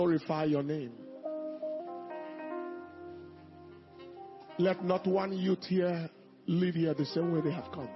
Glorify your name. Let not one youth here live here the same way they have come.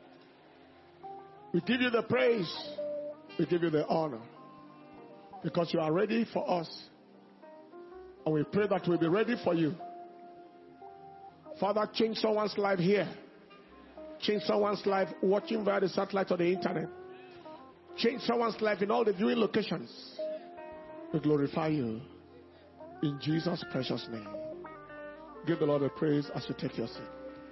We give you the praise. We give you the honor. Because you are ready for us. And we pray that we'll be ready for you. Father, change someone's life here. Change someone's life watching via the satellite or the internet. Change someone's life in all the viewing locations. We glorify you. In Jesus' precious name. Give the Lord a praise as you take your seat.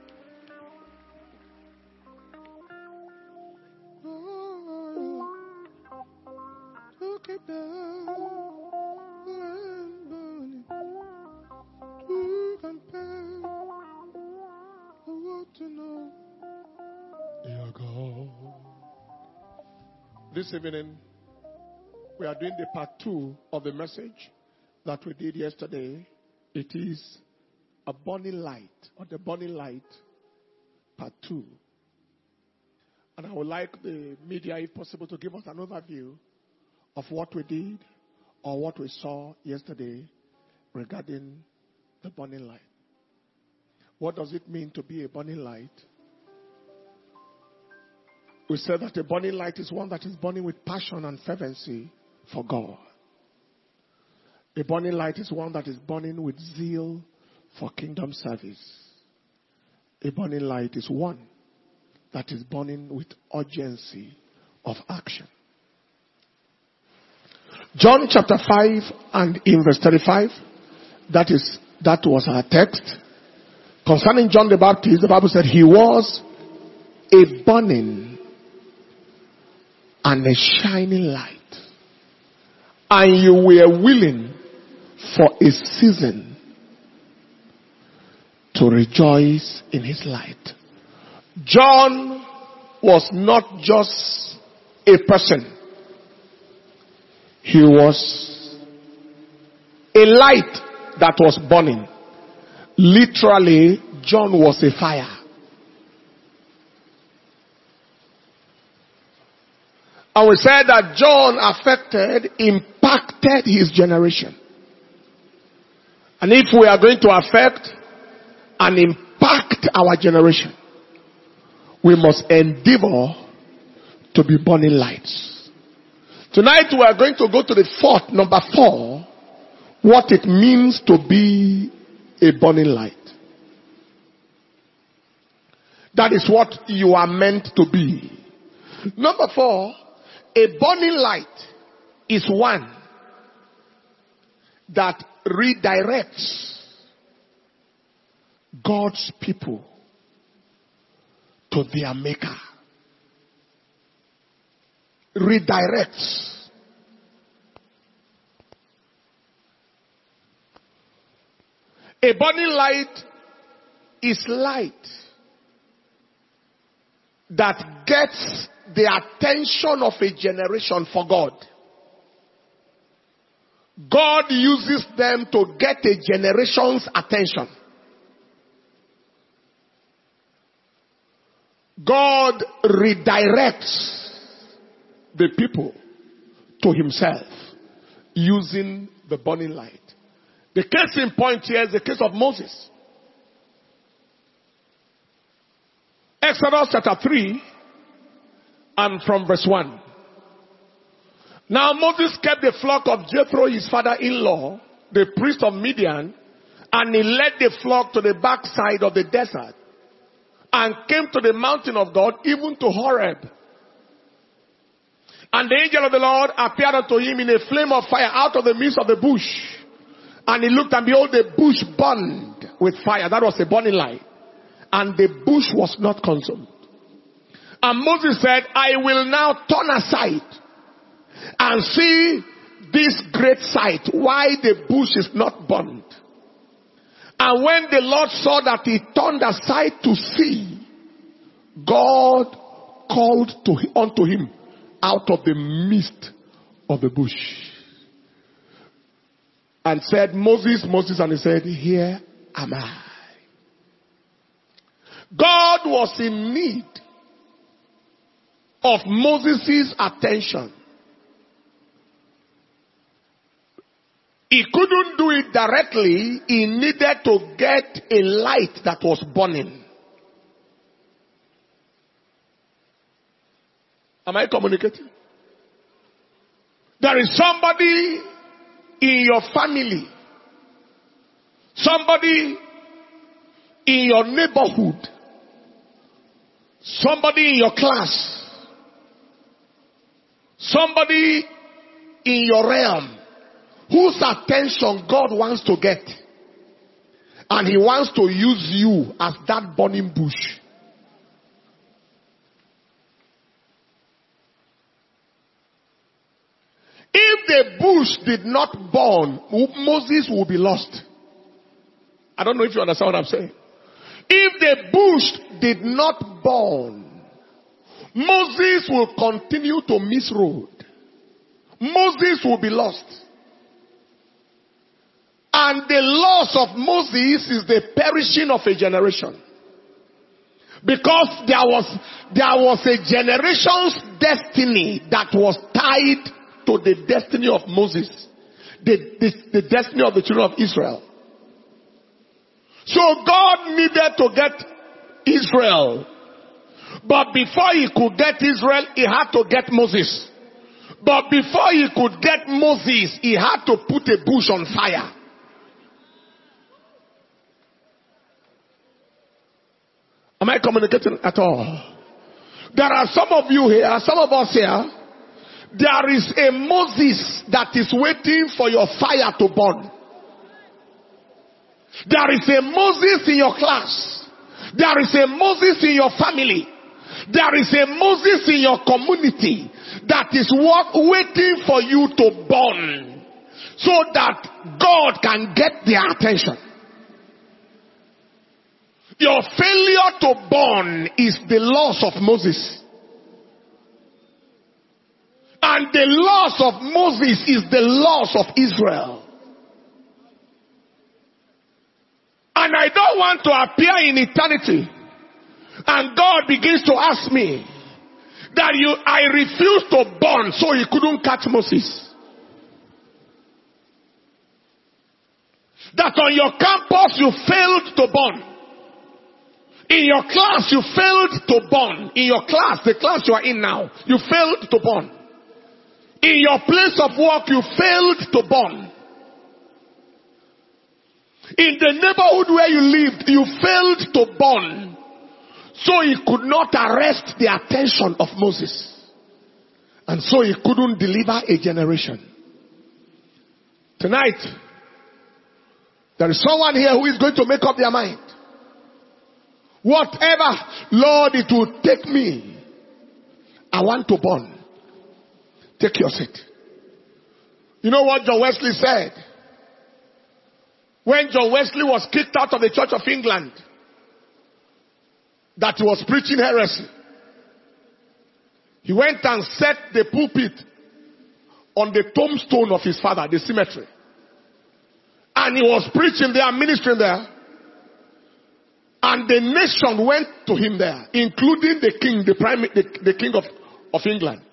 This evening, we are doing the part 2 of the message that we did yesterday. It is a burning light, or the burning light, part 2. And I would like the media, if possible, to give us an overview of what we did or what we saw yesterday regarding the burning light. What does it mean to be a burning light? We said that a burning light is one that is burning with passion and fervency for God. A burning light is one that is burning with zeal for kingdom service. A burning light is one that is burning with urgency of action. John chapter 5 and in verse 35, that was our text. Concerning John the Baptist, the Bible said he was a burning and a shining light. And you were willing for a season to rejoice in his light. John was not just a person. He was a light that was burning. Literally, John was a fire. And we said that John impacted his generation. And if we are going to affect and impact our generation, we must endeavor to be burning lights. Tonight we are going to go to the number 4, what it means to be a burning light. That is what you are meant to be. Number 4, a burning light is one that redirects God's people to their maker. Redirects. A burning light is light that gets the attention of a generation for God. God uses them to get a generation's attention. God redirects the people to himself using the burning light. The case in point here is the case of Moses. Exodus chapter 3 and from verse 1. Now Moses kept the flock of Jethro, his father-in-law, the priest of Midian, and he led the flock to the backside of the desert and came to the mountain of God, even to Horeb. And the angel of the Lord appeared unto him in a flame of fire out of the midst of the bush. And he looked, and behold, the bush burned with fire. That was a burning light. And the bush was not consumed. And Moses said, I will now turn aside and see this great sight, why the bush is not burned. And when the Lord saw that he turned aside to see, God called unto him out of the midst of the bush and said, Moses, Moses, and he said, here am I. God was in need of Moses' attention He couldn't do it directly. He needed to get a light that was burning. Am I communicating? There is somebody in your family, somebody in your neighborhood, somebody in your class, somebody in your realm whose attention God wants to get. And he wants to use you as that burning bush. If the bush did not burn, Moses would be lost. I don't know if you understand what I'm saying. If the bush did not burn, Moses will continue to miss road. Moses will be lost. And the loss of Moses is the perishing of a generation. Because there was a generation's destiny that was tied to the destiny of Moses. The destiny of the children of Israel. So God needed to get Israel. But before he could get Israel, he had to get Moses. But before he could get Moses, he had to put a bush on fire. Am I communicating at all? There are some of you here, some of us here. There is a Moses that is waiting for your fire to burn. There is a Moses in your class. There is a Moses in your family. There is a Moses in your community that is waiting for you to burn so that God can get their attention. Your failure to burn is the loss of Moses. And the loss of Moses is the loss of Israel. And I don't want to appear in eternity. And God begins to ask me that I refuse to burn so he couldn't catch Moses. That on your campus you failed to burn. In your class, you failed to burn. In your class, the class you are in now, you failed to burn. In your place of work, you failed to burn. In the neighborhood where you lived, you failed to burn. So he could not arrest the attention of Moses. And so he couldn't deliver a generation. Tonight, there is someone here who is going to make up their mind. Whatever, Lord, it will take me. I want to burn. Take your seat. You know what John Wesley said? When John Wesley was kicked out of the Church of England, that he was preaching heresy. He went and set the pulpit on the tombstone of his father, the cemetery. And he was preaching there, ministering there. And the nation went to him there, including the king, the king of England.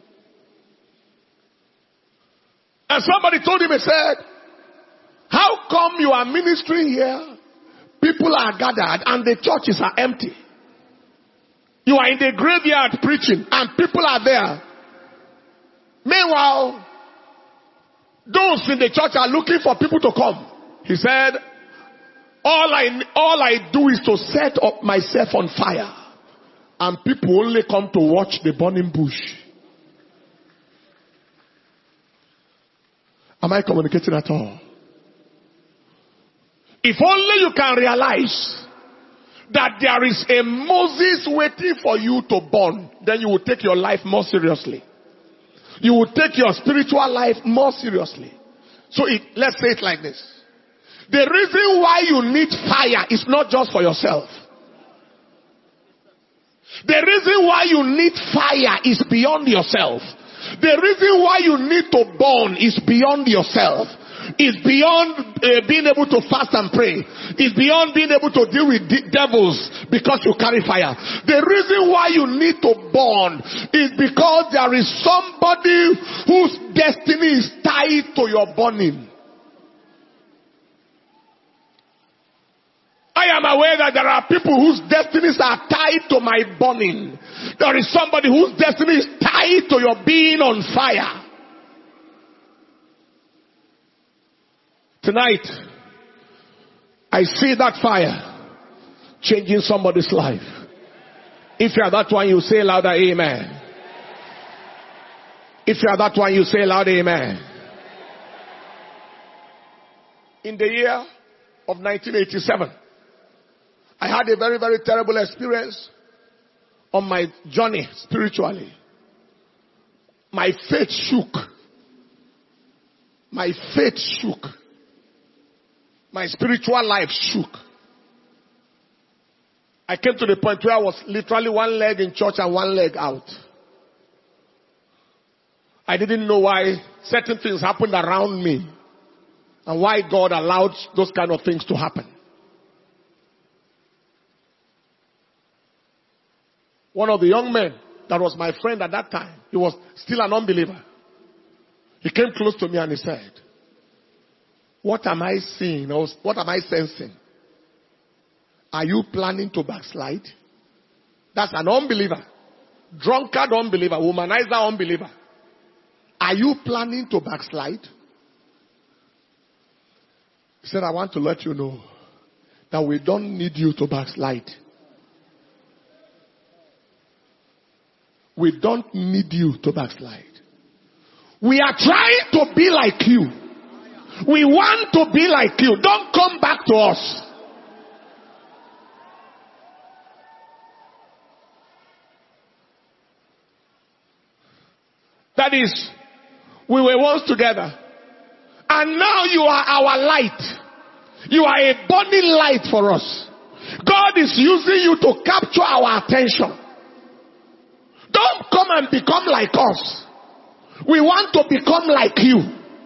And somebody told him, he said, how come you are ministering here? People are gathered and the churches are empty. You are in the graveyard preaching and people are there. Meanwhile, those in the church are looking for people to come. He said, all I do is to set up myself on fire. And people only come to watch the burning bush. Am I communicating at all? If only you can realize that there is a Moses waiting for you to burn, then you will take your life more seriously. You will take your spiritual life more seriously. So let's say it like this. The reason why you need fire is not just for yourself. The reason why you need fire is beyond yourself. The reason why you need to burn is beyond yourself. It's beyond being able to fast and pray. It's beyond being able to deal with devils because you carry fire. The reason why you need to burn is because there is somebody whose destiny is tied to your burning. aware that there are people whose destinies are tied to my burning. There is somebody whose destiny is tied to your being on fire. Tonight, I see that fire changing somebody's life. If you are that one, you say louder, amen. If you are that one, you say louder, amen. In the year of 1987, I had a very, very terrible experience on my journey spiritually. My faith shook. My faith shook. My spiritual life shook. I came to the point where I was literally one leg in church and one leg out. I didn't know why certain things happened around me and why God allowed those kind of things to happen. One of the young men that was my friend at that time, he was still an unbeliever. He came close to me and he said, "What am I seeing? Or what am I sensing? Are you planning to backslide?" That's an unbeliever. Drunkard unbeliever. Womanizer unbeliever. Are you planning to backslide? He said, "I want to let you know that we don't need you to backslide. We don't need you to backslide. We are trying to be like you. We want to be like you. Don't come back to us." That is, we were once together. And now you are our light. You are a burning light for us. God is using you to capture our attention. Don't come and become like us. We want to become like you.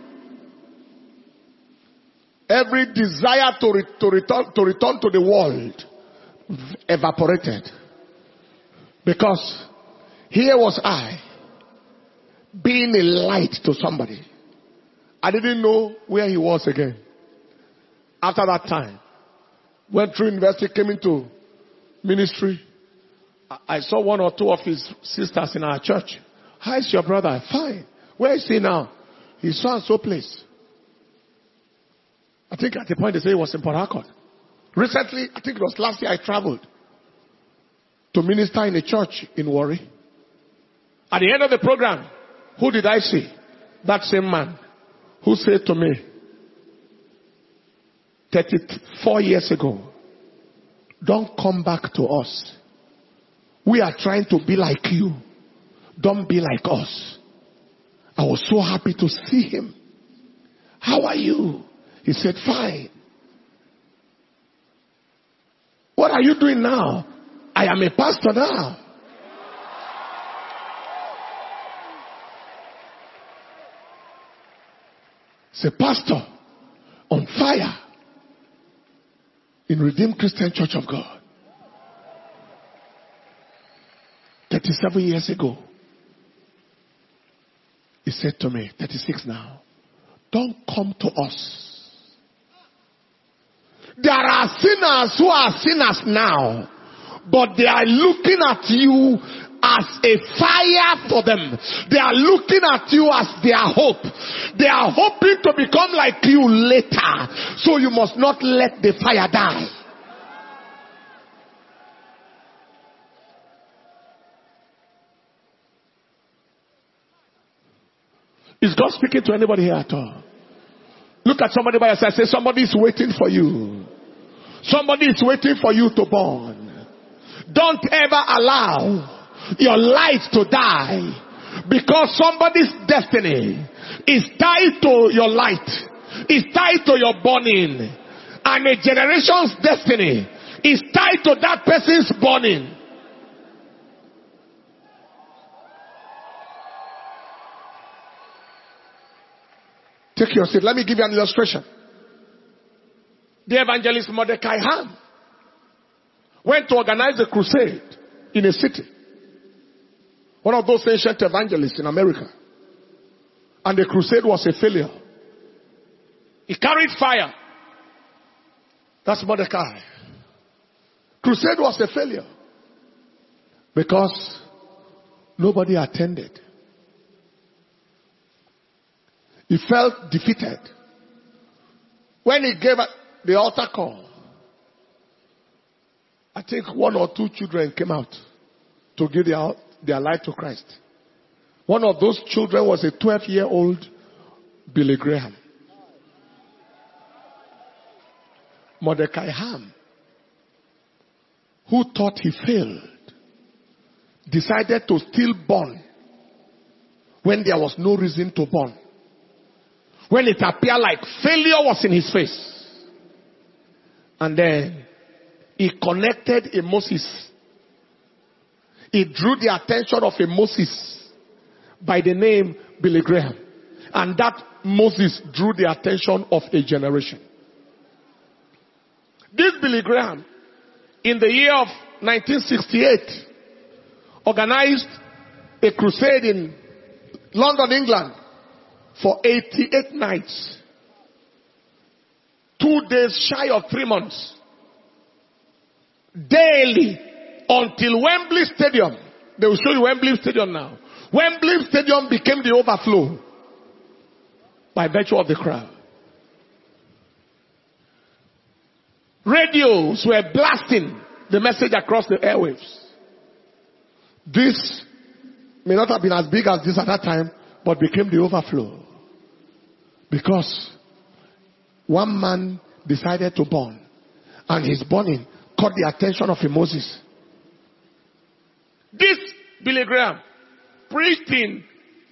Every desire to return to the world evaporated. Because here was I, being a light to somebody. I didn't know where he was again. After that time, went through university, came into ministry. I saw one or two of his sisters in our church. "How is your brother?" "Fine." "Where is he now?" "He's so and so place." I think at the point they say he was in Port Harcourt. Recently, I think it was last year, I traveled to minister in a church in Warri. At the end of the program, who did I see? That same man who said to me 34 years ago, "Don't come back to us. We are trying to be like you. Don't be like us." I was so happy to see him. "How are you?" He said, "Fine." "What are you doing now?" "I am a pastor now." He's a pastor on fire in Redeemed Christian Church of God. 37 years ago, he said to me, 36 now, "Don't come to us. There are sinners who are sinners now, but they are looking at you as a fire for them. They are looking at you as their hope. They are hoping to become like you later. So you must not let the fire die." Is God speaking to anybody here at all? Look at somebody by your side. Say, somebody is waiting for you. Somebody is waiting for you to burn. Don't ever allow your light to die, because somebody's destiny is tied to your light, is tied to your burning, and a generation's destiny is tied to that person's burning. Take your seat. Let me give you an illustration. The evangelist Mordecai Ham went to organize a crusade in a city. One of those ancient evangelists in America. And the crusade was a failure. He carried fire. That's Mordecai. Crusade was a failure because nobody attended. He felt defeated. When he gave the altar call, I think 1 or 2 children came out to give their life to Christ. One of those children was a 12-year-old Billy Graham. Mordecai Ham, who thought he failed, decided to still burn when there was no reason to burn. When it appeared like failure was in his face. And then he connected a Moses. He drew the attention of a Moses by the name Billy Graham. And that Moses drew the attention of a generation. This Billy Graham, in the year of 1968, organized a crusade in London, England, for 88 nights. 2 days shy of 3 months. Daily, until Wembley Stadium. They will show you Wembley Stadium now. Wembley Stadium became the overflow by virtue of the crowd. Radios were blasting the message across the airwaves. This may not have been as big as this at that time, but became the overflow. Because one man decided to burn, and his burning caught the attention of a Moses. This Billy Graham preached in,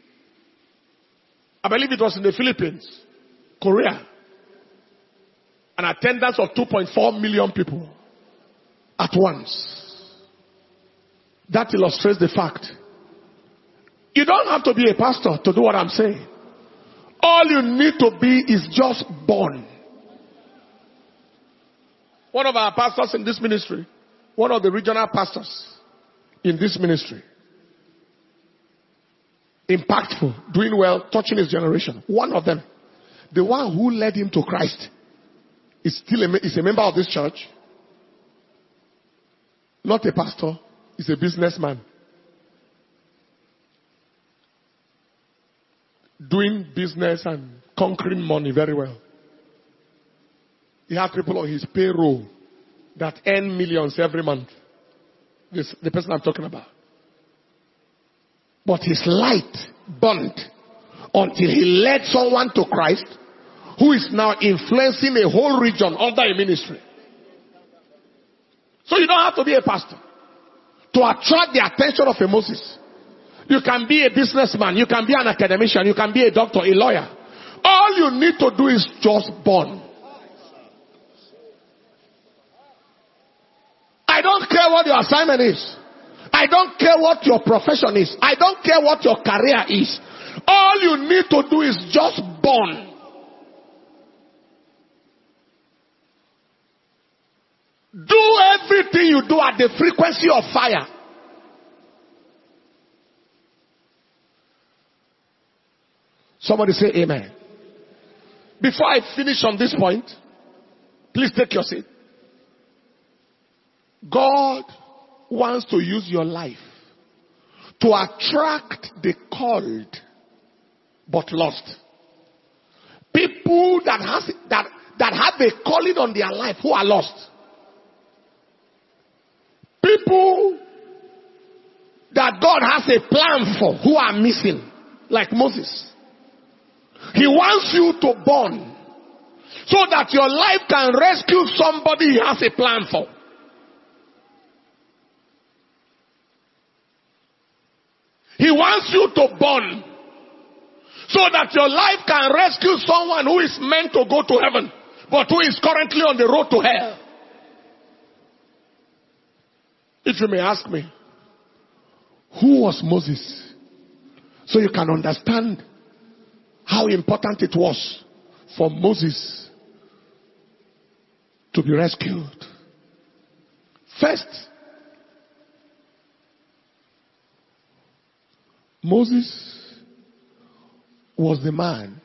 I believe it was in the Philippines, Korea. An attendance of 2.4 million people at once. That illustrates the fact. You don't have to be a pastor to do what I'm saying. All you need to be is just born. One of our pastors in this ministry, one of the regional pastors in this ministry, impactful, doing well, touching his generation. One of them, the one who led him to Christ, is a member of this church. Not a pastor, he's a businessman. Doing business and conquering money very well. He has people on his payroll that earn millions every month. This, the person I'm talking about. But his light burned until he led someone to Christ, who is now influencing a whole region under a ministry. So you don't have to be a pastor to attract the attention of a Moses. You can be a businessman, you can be an academician, you can be a doctor, a lawyer. All you need to do is just born. I don't care what your assignment is. I don't care what your profession is. I don't care what your career is. All you need to do is just born. Do everything you do at the frequency of fire. Somebody say amen. Before I finish on this point, please take your seat. God wants to use your life to attract the called but lost. People that have a calling on their life who are lost. People that God has a plan for who are missing, like Moses. He wants you to born so that your life can rescue somebody he has a plan for. He wants you to born so that your life can rescue someone who is meant to go to heaven, but who is currently on the road to hell. If you may ask me, who was Moses? So you can understand how important it was for Moses to be rescued. First, Moses was the man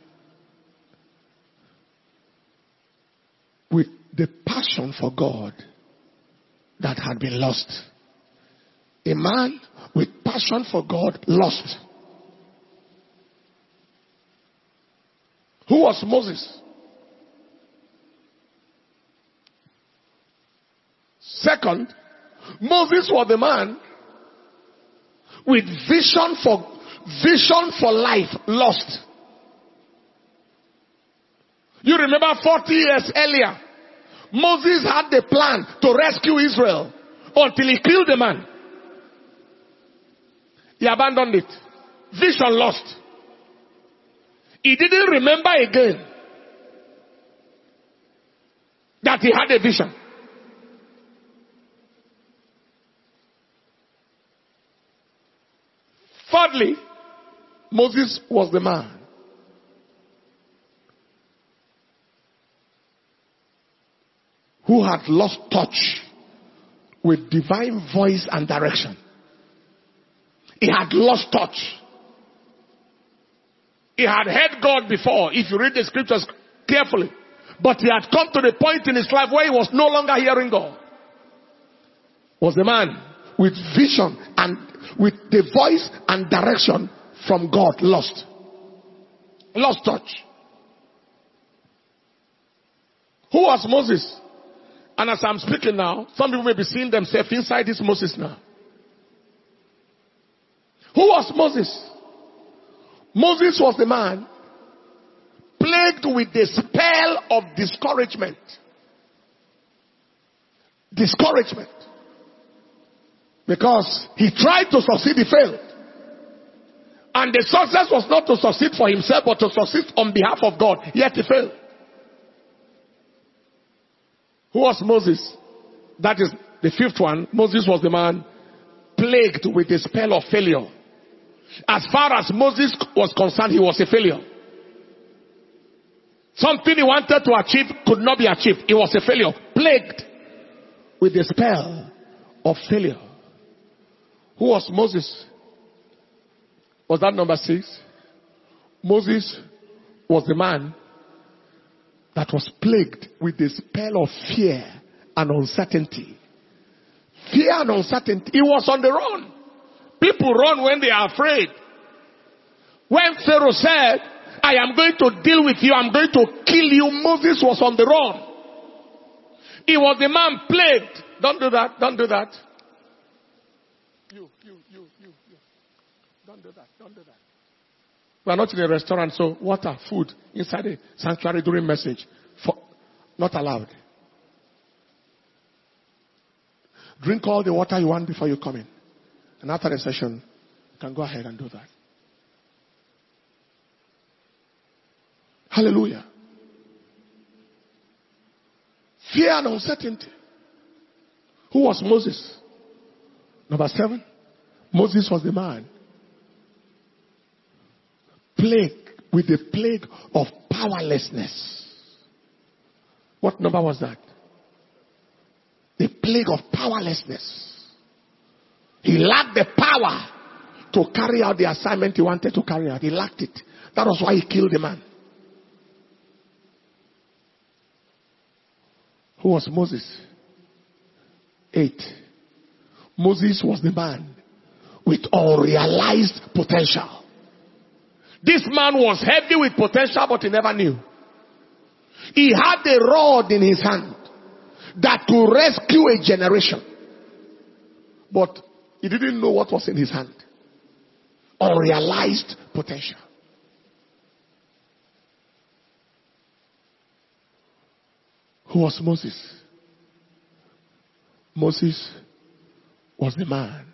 with the passion for God that had been lost. A man with passion for God lost. Who was Moses? Second, Moses was the man with vision for life lost. You remember 40 years earlier, Moses had the plan to rescue Israel until he killed the man. He abandoned it. Vision lost. He didn't remember again that he had a vision. Thirdly, Moses was the man who had lost touch with divine voice and direction. He had lost touch. He had heard God before, if you read the scriptures carefully. But he had come to the point in his life where he was no longer hearing God. Was the man with vision and with the voice and direction from God lost. Lost touch. Who was Moses? And as I'm speaking now, some people may be seeing themselves inside this Moses now. Who was Moses? Moses was the man plagued with the spell of discouragement. Discouragement. Because he tried to succeed, he failed. And the success was not to succeed for himself, but to succeed on behalf of God. Yet he failed. Who was Moses? That is the fifth one. Moses was the man plagued with the spell of failure. As far as Moses was concerned, he was a failure. Something he wanted to achieve could not be achieved. He was a failure. Plagued with the spell of failure. Who was Moses? Was that number 6? Moses was the man that was plagued with the spell of fear and uncertainty. Fear and uncertainty. He was on the run. People run when they are afraid. When Pharaoh said, I am going to deal with you, I'm going to kill you, Moses was on the run. He was the man plagued. Don't do that. Don't do that. You. Don't do that. Don't do that. We are not in a restaurant, so water, food inside the sanctuary during message. Not allowed. Drink all the water you want before you come in. And after the session, you can go ahead and do that. Hallelujah. Fear and uncertainty. Who was Moses? Number 7. Moses was the man plagued with the plague of powerlessness. What number was that? The plague of powerlessness. He lacked the power to carry out the assignment he wanted to carry out. He lacked it. That was why he killed the man. Who was Moses? 8. Moses was the man with unrealized potential. This man was heavy with potential, but he never knew. He had a rod in his hand that could rescue a generation. But he didn't know what was in his hand. Unrealized potential. Who was Moses? Moses was the man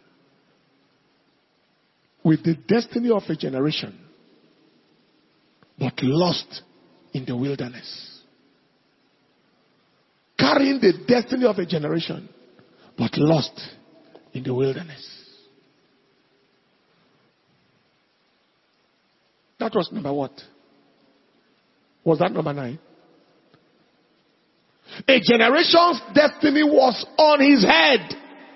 with the destiny of a generation, but lost in the wilderness. Carrying the destiny of a generation, but lost in the wilderness. That was number what? Was that number 9? A generation's destiny was on his head,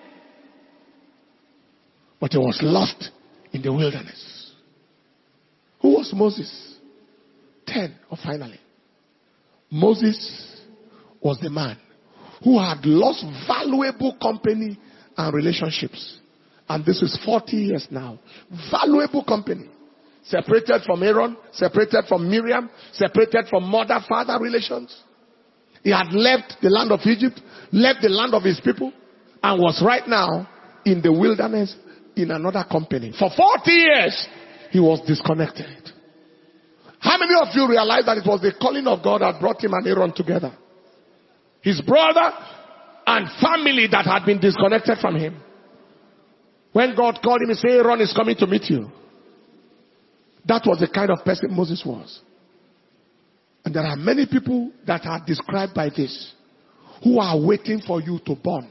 but he was lost in the wilderness. Who was Moses? 10, or finally. Moses was the man who had lost valuable company and relationships. And this is 40 years now. Valuable company. Separated from Aaron, separated from Miriam, separated from mother-father relations. He had left the land of Egypt, left the land of his people, and was right now in the wilderness in another company. For 40 years, he was disconnected. How many of you realize that it was the calling of God that brought him and Aaron together? His brother and family that had been disconnected from him. When God called him and said, Aaron is coming to meet you. That was the kind of person Moses was. And there are many people that are described by this, who are waiting for you to born.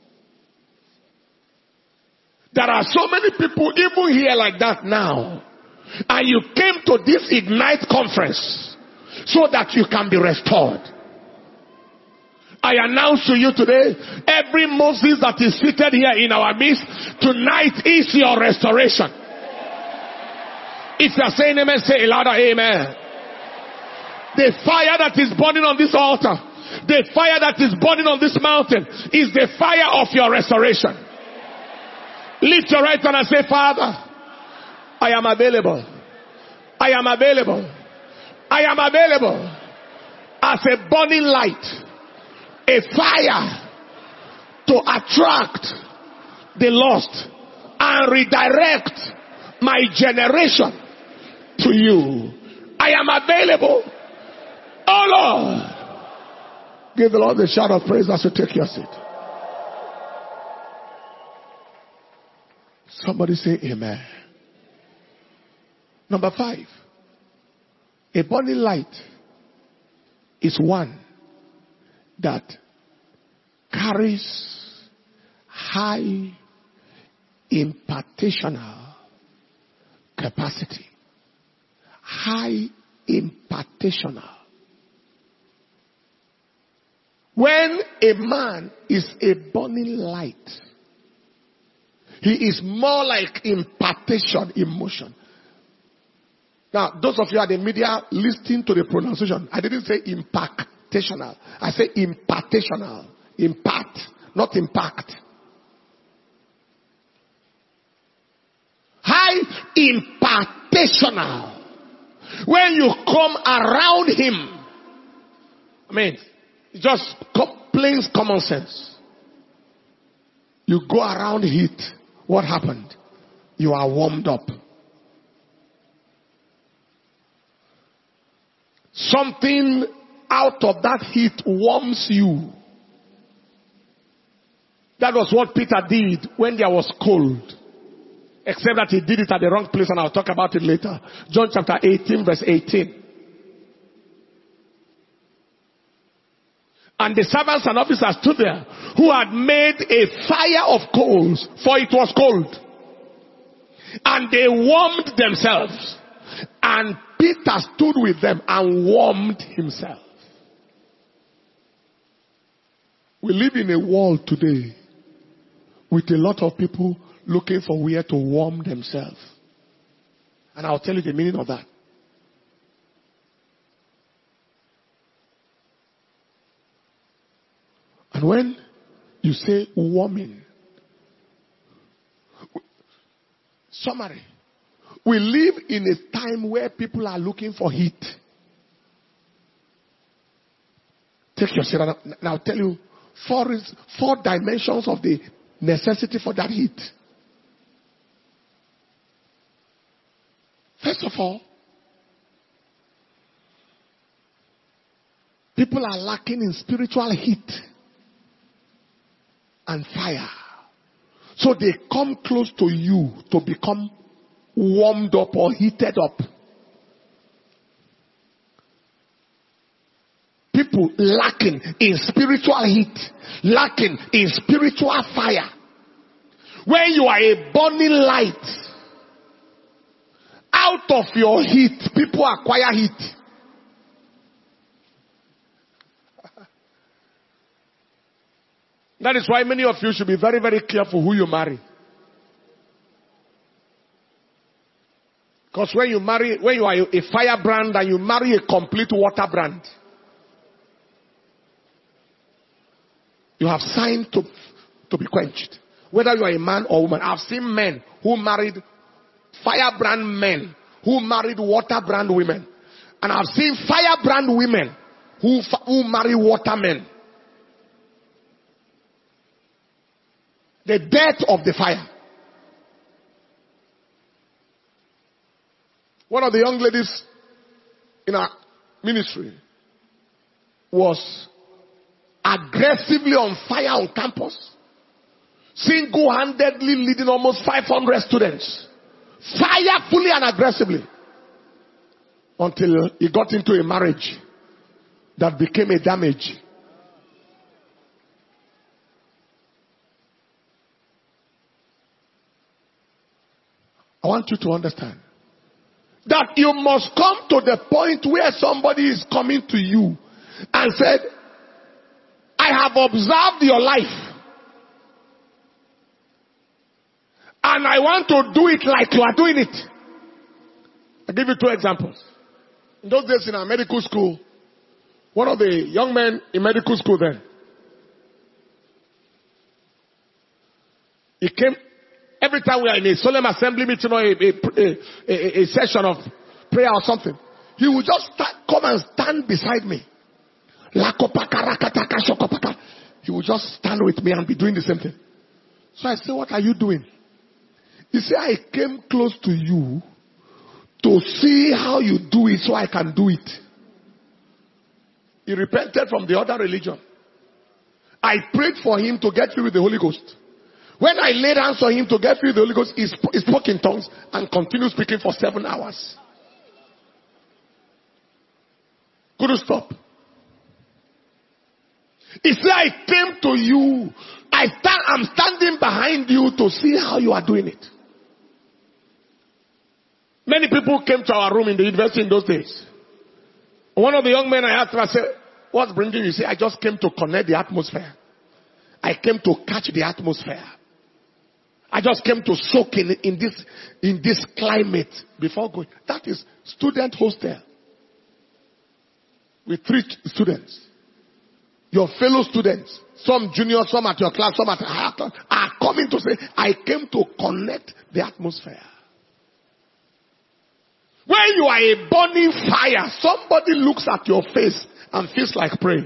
There are so many people even here like that now. And you came to this Ignite conference so that you can be restored. I announce to you today, every Moses that is seated here in our midst, tonight is your restoration. If you are saying amen, say a louder amen. The fire that is burning on this altar, the fire that is burning on this mountain, is the fire of your restoration. Lift your right hand and say, Father, I am available. I am available. I am available as a burning light, a fire to attract the lost and redirect my generation to you. I am available. Oh Lord. Give the Lord a shout of praise as you take your seat. Somebody say amen. Number 5. A burning light is one that carries high impartational capacity. High impartational. When a man is a burning light, he is more like impartation in motion. Now, those of you at the media listening to the pronunciation, I didn't say impactational. I said impartational. Impact, not impact. High impartational. When you come around him, I mean, just plain common sense. You go around heat. What happened? You are warmed up. Something out of that heat warms you. That was what Peter did when there was cold. Except that he did it at the wrong place, and I'll talk about it later. John chapter 18 verse 18. And the servants and officers stood there, who had made a fire of coals, for it was cold. And they warmed themselves. And Peter stood with them and warmed himself. We live in a world today with a lot of people looking for where to warm themselves. And I'll tell you the meaning of that. And when you say warming, summary, we live in a time where people are looking for heat. Take your seat. Now I'll tell you four dimensions of the necessity for that heat. First of all, people are lacking in spiritual heat and fire. So they come close to you to become warmed up or heated up. People lacking in spiritual heat, lacking in spiritual fire. When you are a burning light, out of your heat, people acquire heat. That is why many of you should be very, very careful who you marry. Because when you are a firebrand and you marry a complete water brand, You have signed to be quenched. Whether you are a man or woman. I've seen men who married firebrand men who married waterbrand women. And I've seen firebrand women who marry watermen. The death of the fire. One of the young ladies in our ministry was aggressively on fire on campus. Single-handedly leading almost 500 students. Firefully and aggressively. Until he got into a marriage that became a damage. I want you to understand that you must come to the point where somebody is coming to you and said, I have observed your life. And I want to do it like you are doing it. I'll give you 2 examples. In those days in our medical school, one of the young men in medical school then, he came, every time we are in a solemn assembly meeting or a session of prayer or something, he would just come and stand beside me. He would just stand with me and be doing the same thing. So I said, what are you doing? He said, I came close to you to see how you do it so I can do it. He repented from the other religion. I prayed for him to get filled with the Holy Ghost. When I laid hands on him to get filled with the Holy Ghost, he spoke in tongues and continued speaking for 7 hours. Couldn't stop. He said, I came to you. I'm standing behind you to see how you are doing it. Many people came to our room in the university in those days. One of the young men I asked him, I said, what's bringing you? He said, I just came to connect the atmosphere. I came to catch the atmosphere. I just came to soak in this climate before going. That is student hostel. With 3 students. Your fellow students, some junior, some at your class, some at higher class, are coming to say, I came to connect the atmosphere. When you are a burning fire, somebody looks at your face and feels like praying.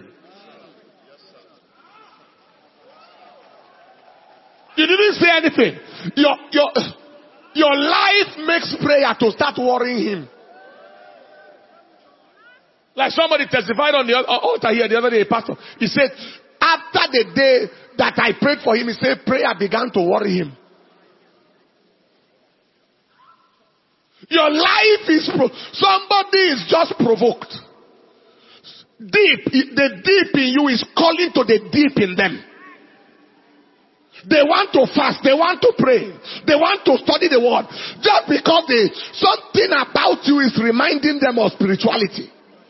You didn't say anything. Your life makes prayer to start worrying him. Like somebody testified on the altar here the other day, pastor. He said, after the day that I prayed for him, he said prayer began to worry him. Your life is somebody is just provoked. The deep in you is calling to the deep in them. They want to fast, they want to pray, they want to study the word. Just because something about you is reminding them of spirituality.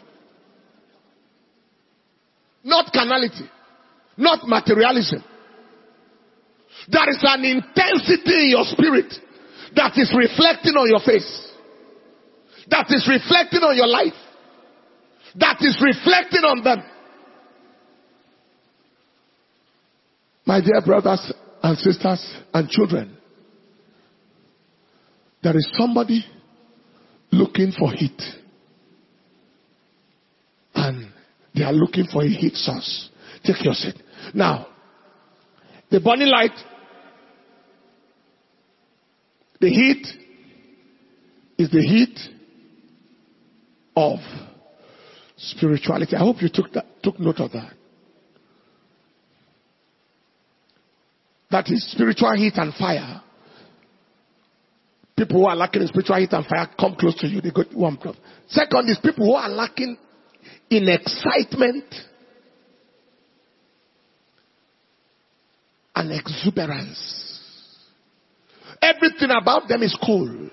Not carnality. Not materialism. There is an intensity in your spirit that is reflecting on your face. That is reflecting on your life. That is reflecting on them. My dear brothers and sisters and children, there is somebody looking for heat. And they are looking for a heat source. Take your seat. Now, the burning light, the heat is the heat of spirituality. I hope you took note of that. That is spiritual heat and fire. People who are lacking in spiritual heat and fire come close to you. They go warm close. Second is people who are lacking in excitement and exuberance. Everything about them is cold.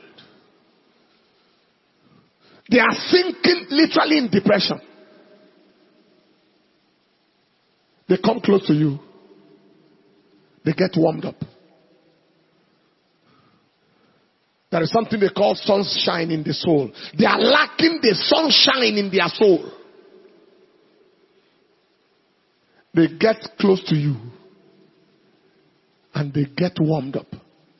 They are sinking literally in depression. They come close to you. They get warmed up. There is something they call sunshine in the soul. They are lacking the sunshine in their soul. They get close to you and they get warmed up.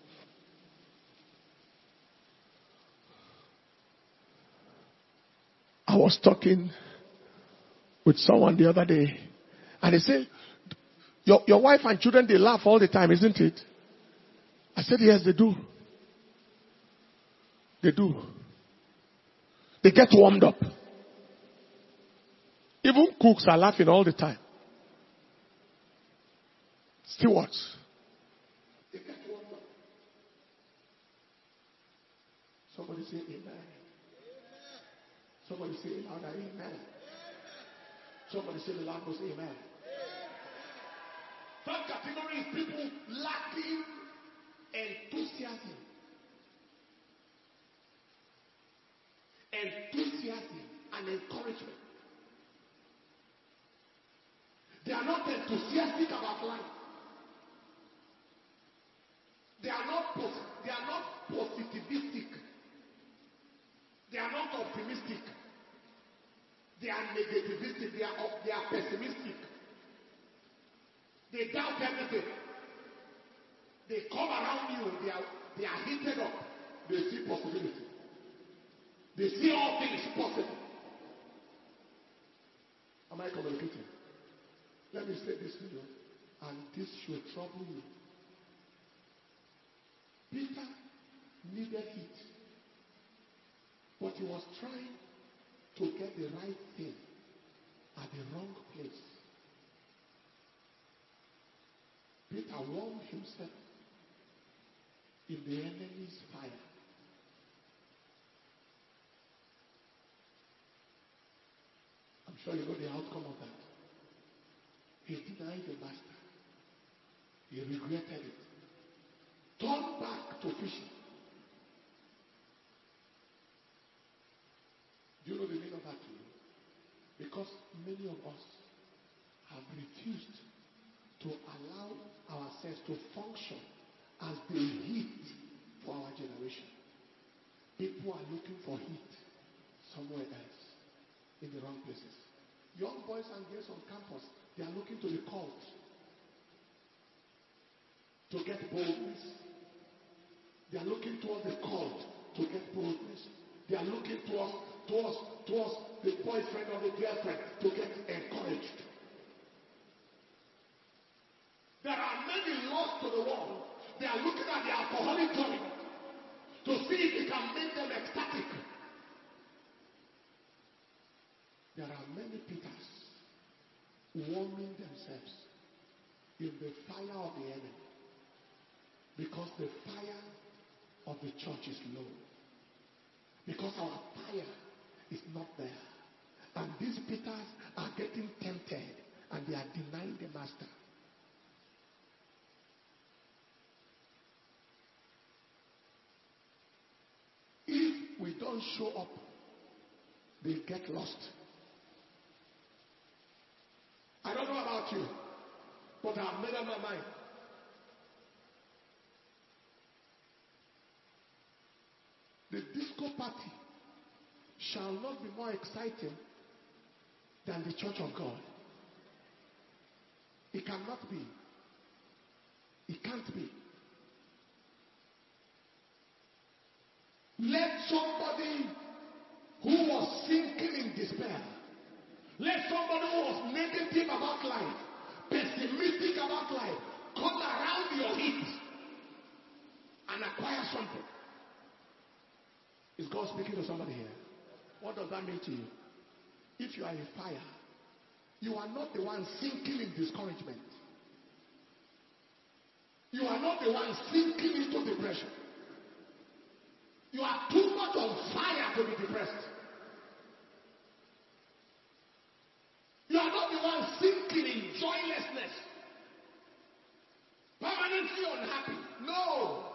I was talking with someone the other day and they said, your wife and children, they laugh all the time, isn't it? I said, yes, they do. They do. They get warmed up. Even cooks are laughing all the time. Stewards. They get warmed up. Somebody say amen. Somebody say louder amen. Somebody say the loud most amen. Third category is people lacking enthusiasm. Enthusiasm and encouragement. They are not enthusiastic about life. They are not positivistic. They are not optimistic. They are negativistic. They are pessimistic. They doubt everything. They come around you. They are heated up. They see possibility. They see all things possible. Am I communicating? Let me say this to you, and this should trouble you. Peter needed heat, but he was trying to get the right thing at the wrong place. Peter warmed himself in the enemy's fire. I'm sure you know the outcome of that. He denied the master. He regretted it. Turned back to fishing. Do you know the meaning of that to you? Because many of us have refused to allow ourselves to function as the heat for our generation. People are looking for heat somewhere else, in the wrong places. Young boys and girls on campus, they are looking to the cult to get boldness. They are looking towards the cult to get boldness. They are looking towards the boyfriend or the girlfriend to get encouraged. There are many lost to the world. They are looking at the alcoholic joint to see if it can make them ecstatic. There are many Peters warming themselves in the fire of the enemy because the fire of the church is low. Because our fire is not there. And these Peters are getting tempted and they are denying the master. If we don't show up, they get lost. I don't know about you, but I've made up my mind. The disco party shall not be more exciting than the church of God. It cannot be. It can't be. Let somebody who was sinking in despair, let somebody who was negative about life, pessimistic about life, come around your heat and acquire something. Is God speaking to somebody here? What does that mean to you? If you are in fire, you are not the one sinking in discouragement. You are not the one sinking into depression. You are too much on fire to be depressed. You are not the one sinking in joylessness, permanently unhappy. No.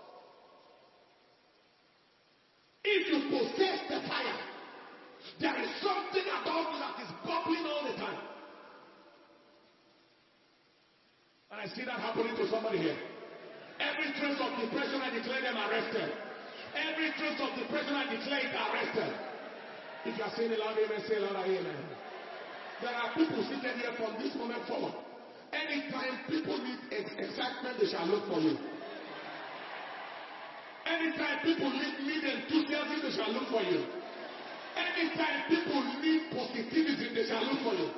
If you possess the fire, there is something about you that is bubbling all the time. And I see that happening to somebody here. Every trace of depression, I declare them arrested. Every trace of depression, I declare it arrested. If you are saying a loud amen, say a loud amen. There are people seated here from this moment forward. shall look for you. Anytime people need enthusiasm, they shall look for you. Anytime people need positivity, they shall look for you.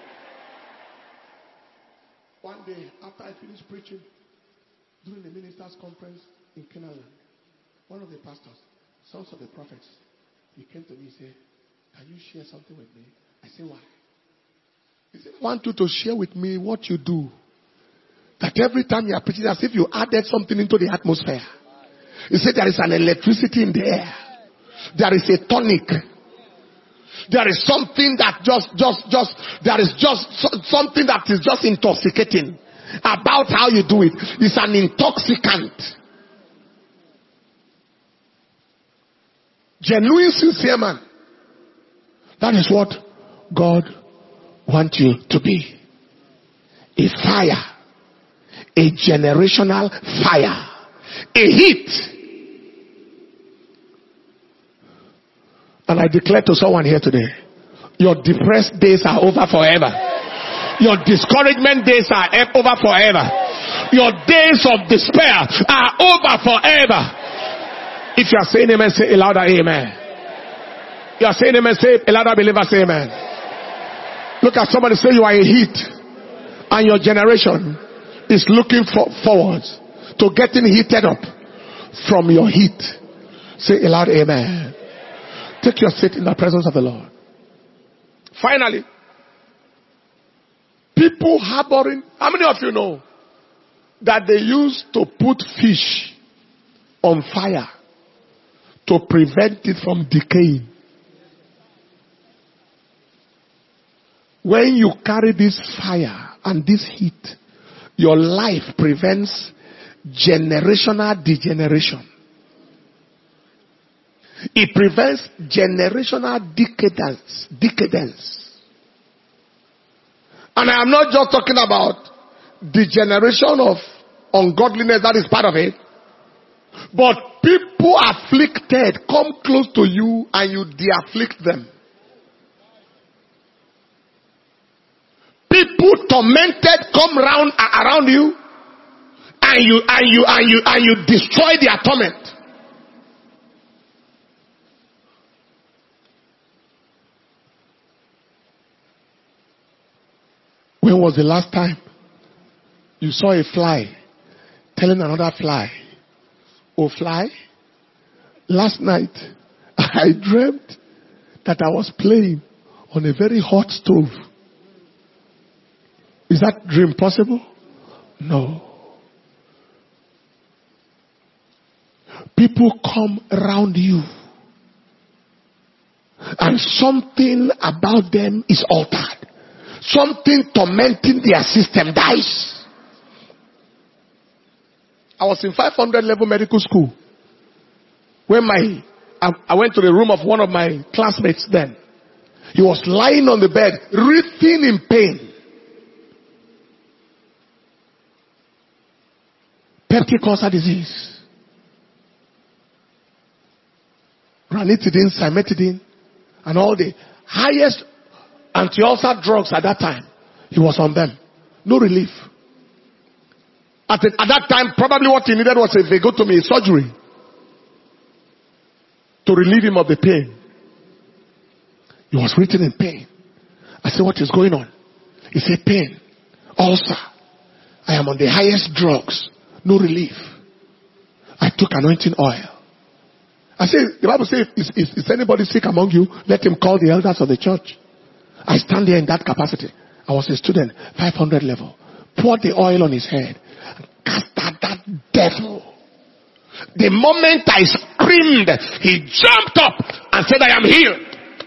One day, after I finished preaching, during the ministers' conference in Canaan, one of the pastors, sons of the prophets, he came to me and said, "Can you share something with me?" I said, "Why?" He said, "I want you to share with me what you do. That every time you are preaching, as if you added something into the atmosphere." He said, "There is an electricity in the air. There is a tonic. There is something that something that is just intoxicating about how you do it. It's an intoxicant." Genuine, sincere man. That is what God wants you to be. A fire. A generational fire. A heat. And I declare to someone here today, your depressed days are over forever. Your discouragement days are over forever. Your days of despair are over forever. If you are saying amen, say a louder amen. You are saying amen, say a louder believer, say amen. Look at somebody, say you are a heat. And your generation is looking forward to getting heated up from your heat. Say a loud amen. Take your seat in the presence of the Lord. Finally, people harboring. How many of you know that they used to put fish on fire to prevent it from decaying? When you carry this fire and this heat, your life prevents generational degeneration. It prevents generational decadence. And I am not just talking about the generation of ungodliness, that is part of it. But people afflicted come close to you and you de-afflict them. People tormented come around you and you destroy their torment. When was the last time you saw a fly telling another fly, "Oh fly, last night I dreamt that I was playing on a very hot stove"? Is that dream possible? No. People come around you and something about them is altered. Something tormenting their system dies. I was in 500 level medical school when I went to the room of one of my classmates then. He was lying on the bed, writhing in pain. Peptic ulcer disease. Ranitidine, cimetidine, and all the highest anti-ulcer drugs at that time. He was on them. No relief. At that time, probably what he needed was a vagotomy, surgery, to relieve him of the pain. He was written in pain. I said, "What is going on?" He said, "Pain, ulcer. I am on the highest drugs. No relief." I took anointing oil. I said, the Bible says, is anybody sick among you? Let him call the elders of the church. I stand there in that capacity. I was a student, 500 level. Poured the oil on his head. Cast out that devil. The moment I screamed, he jumped up and said, "I am healed."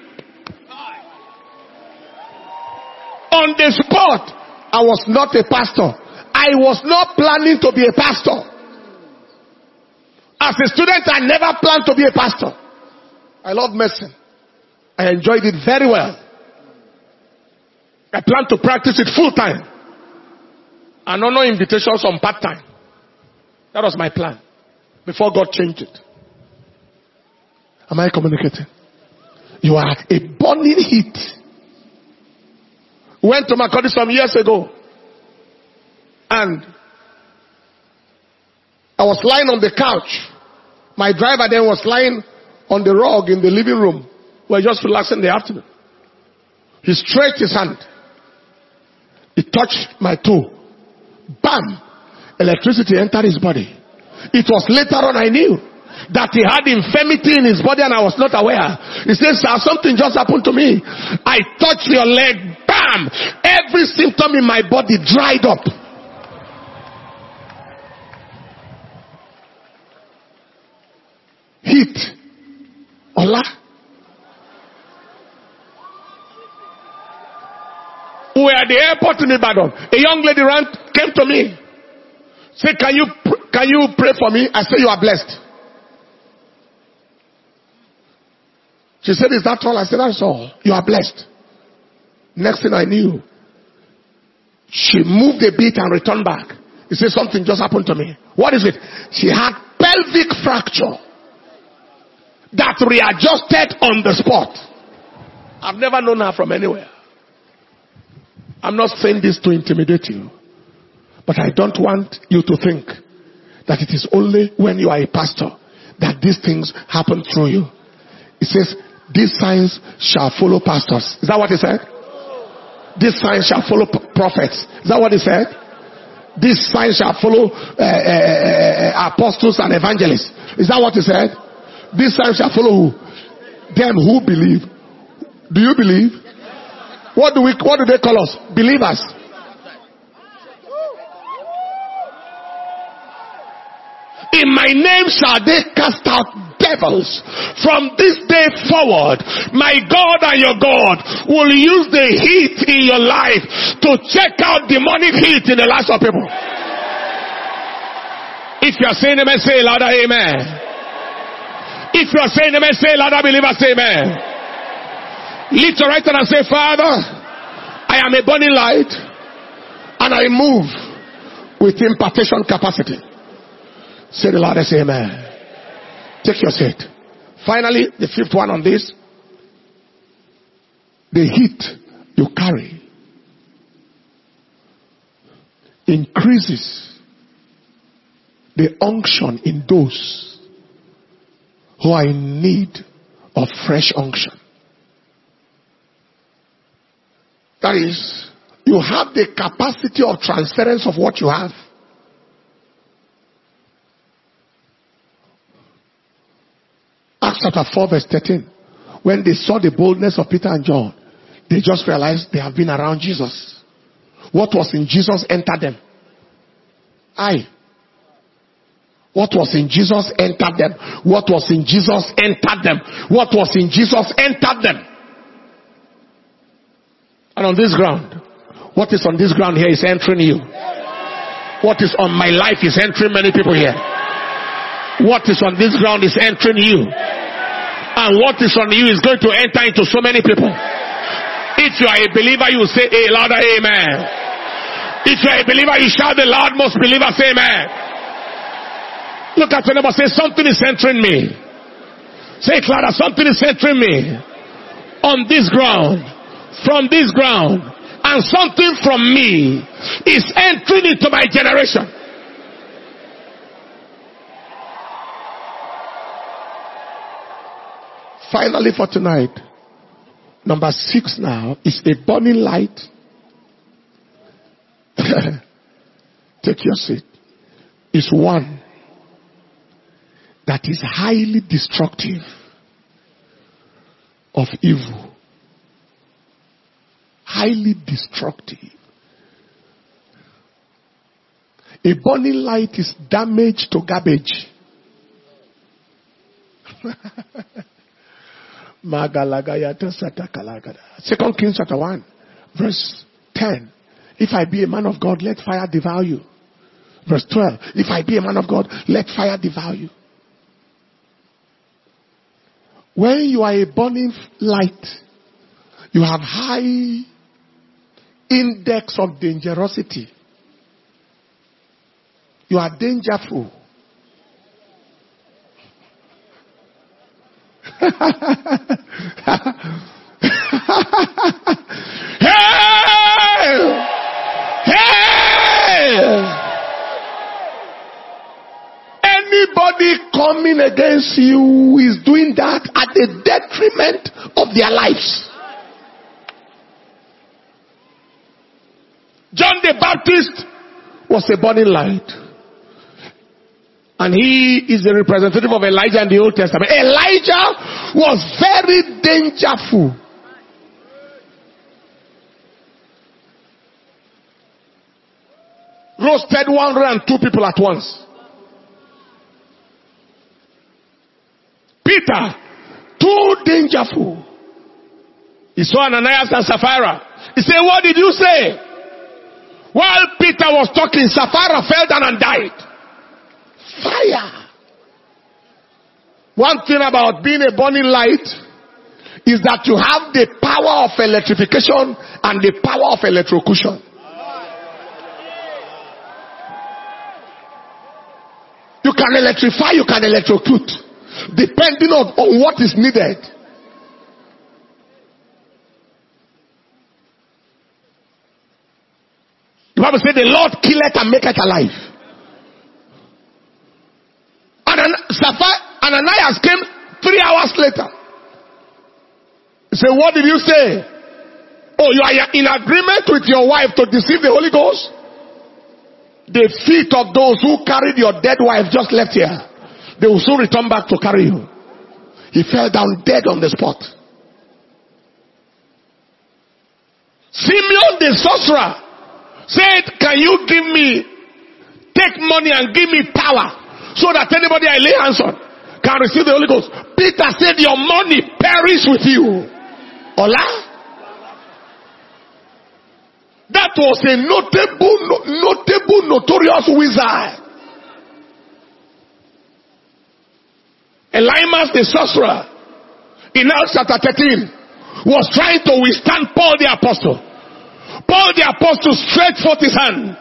On the spot, I was not a pastor. I was not planning to be a pastor. As a student, I never planned to be a pastor. I love medicine. I enjoyed it very well. I planned to practice it full time. And no invitations on part time. That was my plan. Before God changed it. Am I communicating? You are a burning heat. Went to Makodi some years ago. And I was lying on the couch. My driver then was lying on the rug in the living room. We were just relaxing in the afternoon. He stretched his hand. He touched my toe. Bam! Electricity entered his body. It was later on I knew that he had infirmity in his body and I was not aware. He says, sir, something just happened to me. I touched your leg. Bam! Every symptom in my body dried up. Heat. Allah. We were at the airport in Ibadan. A young lady came to me. Said, can you pray for me? I said, you are blessed. She said, is that all? I said, that's all. You are blessed. Next thing I knew, she moved a bit and returned back. He said, something just happened to me. What is it? She had pelvic fracture that readjusted on the spot. I've never known her from anywhere. I'm not saying this to intimidate you, but I don't want you to think that it is only when you are a pastor that these things happen through you. It says, these signs shall follow pastors. Is that what he said? These signs shall follow prophets. Is that what he said? These signs shall follow apostles and evangelists. Is that what he said? These signs shall follow who? Them who believe. Do you believe? What do they call us? Believers. In my name shall they cast out devils. From this day forward, my God and your God will use the heat in your life to check out demonic heat in the lives of people. If you are saying amen, say louder amen. If you are saying amen, say louder, believers, say amen. Lift your right hand and say, Father, I am a burning light and I move with impartation capacity. Say the Lord and say amen. Take your seat. Finally, the fifth one on this. The heat you carry increases the unction in those who are in need of fresh unction. That is, you have the capacity of transference of what you have. Acts chapter 4 verse 13. When they saw the boldness of Peter and John, they just realized they have been around Jesus. What was in Jesus entered them. What was in Jesus entered them. What was in Jesus entered them. What was in Jesus entered them. And on this ground, what is on this ground here is entering you. What is on my life is entering many people here. What is on this ground is entering you. And what is on you is going to enter into so many people. If you are a believer, you say a louder amen. If you are a believer, you shout the loud most believer, say amen. Look at your neighbor, say something is entering me. Say it louder, something is entering me. On this ground, from this ground, and something from me is entering into my generation. Finally for tonight, number 6 now is a burning light. Take your seat. Is one that is highly destructive of evil. Highly destructive. A burning light is damage to garbage. 2 Kings chapter 1 verse 10. If I be a man of God, let fire devour you. Verse 12. If I be a man of God, let fire devour you. When you are a burning light, you have high index of dangerosity. You are dangerful. Anybody coming against you is doing that at the detriment of their lives. John the Baptist was a burning light. And he is the representative of Elijah in the Old Testament. Elijah was very dangerous. Roasted 102 people at once. Peter, too dangerous. He saw Ananias and Sapphira. He said, what did you say? While Peter was talking, Sapphira fell down and died. Fire. One thing about being a burning light is that you have the power of electrification and the power of electrocution. You can electrify, you can electrocute, depending on what is needed. The Bible says the Lord killeth and maketh alive. Ananias came 3 hours later. He said, what did you say? Oh, you are in agreement with your wife to deceive the Holy Ghost? The feet of those who carried your dead wife just left here. They will soon return back to carry you. He fell down dead on the spot. Simeon the sorcerer said, can you take money and give me power so that anybody I lay hands on can receive the Holy Ghost? Peter said, your money perish with you. Ola? That was a notable, notorious wizard. Elymas the sorcerer in Acts chapter 13 was trying to withstand Paul the apostle. Paul the apostle stretched forth his hand.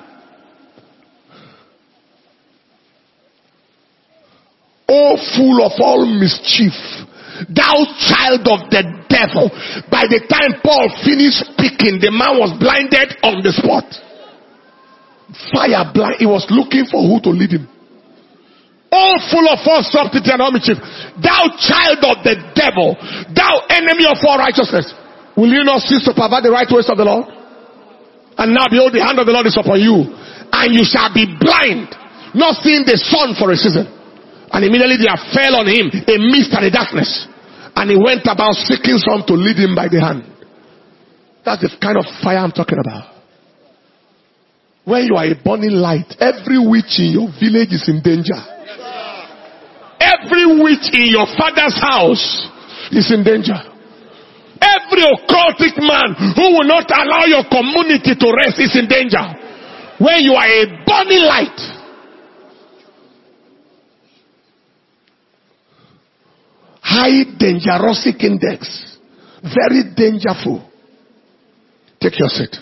Oh, full of all mischief, thou child of the devil. By the time Paul finished speaking, the man was blinded on the spot. Fire blind. He was looking for who to lead him. Oh, full of all subtlety and all mischief, thou child of the devil, thou enemy of all righteousness. Will you not cease to pervert the right ways of the Lord? And now behold, the hand of the Lord is upon you, and you shall be blind, not seeing the sun for a season. And immediately there fell on him a mist and a darkness. And he went about seeking some to lead him by the hand. That's the kind of fire I'm talking about. When you are a burning light, every witch in your village is in danger. Every witch in your father's house is in danger. Every occultic man who will not allow your community to rest is in danger. When you are a burning light, high dangerosic index, very dangerful. Take your seat.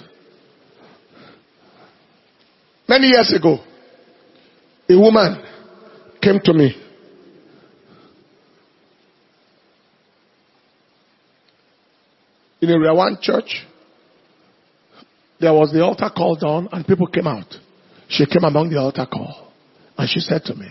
Many years ago, a woman came to me. In Area 1 church, there was the altar call down and people came out. She came among the altar call and she said to me,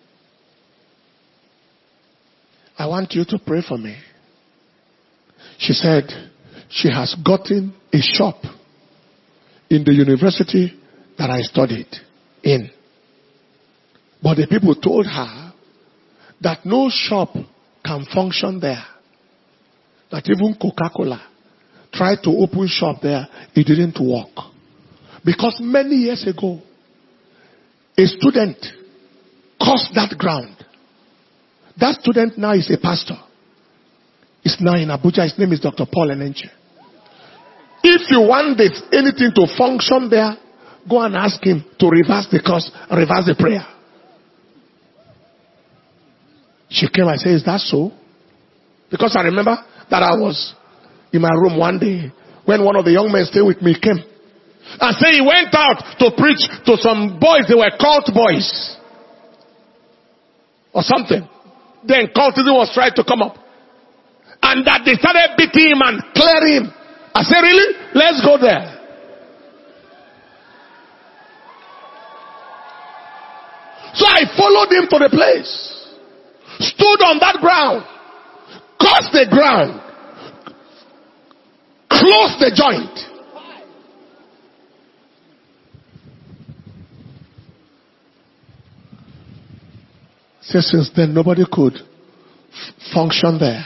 I want you to pray for me. She said she has gotten a shop in the university that I studied in. But the people told her that no shop can function there. That even Coca-Cola tried to open shop there, it didn't work. Because many years ago, a student cursed that ground. That student now is a pastor. He's now in Abuja. His name is Dr. Paul Enenche. If you want anything to function there, go and ask him to reverse the curse, reverse the prayer. She came and said, is that so? Because I remember that I was in my room one day when one of the young men staying with me came and said he went out to preach to some boys. They were cult boys or something. Then cultism was trying to come up. And that they started beating him and clearing him. I said, really? Let's go there. So I followed him to the place, stood on that ground, cursed the ground, closed the joint. So since then, nobody could function there.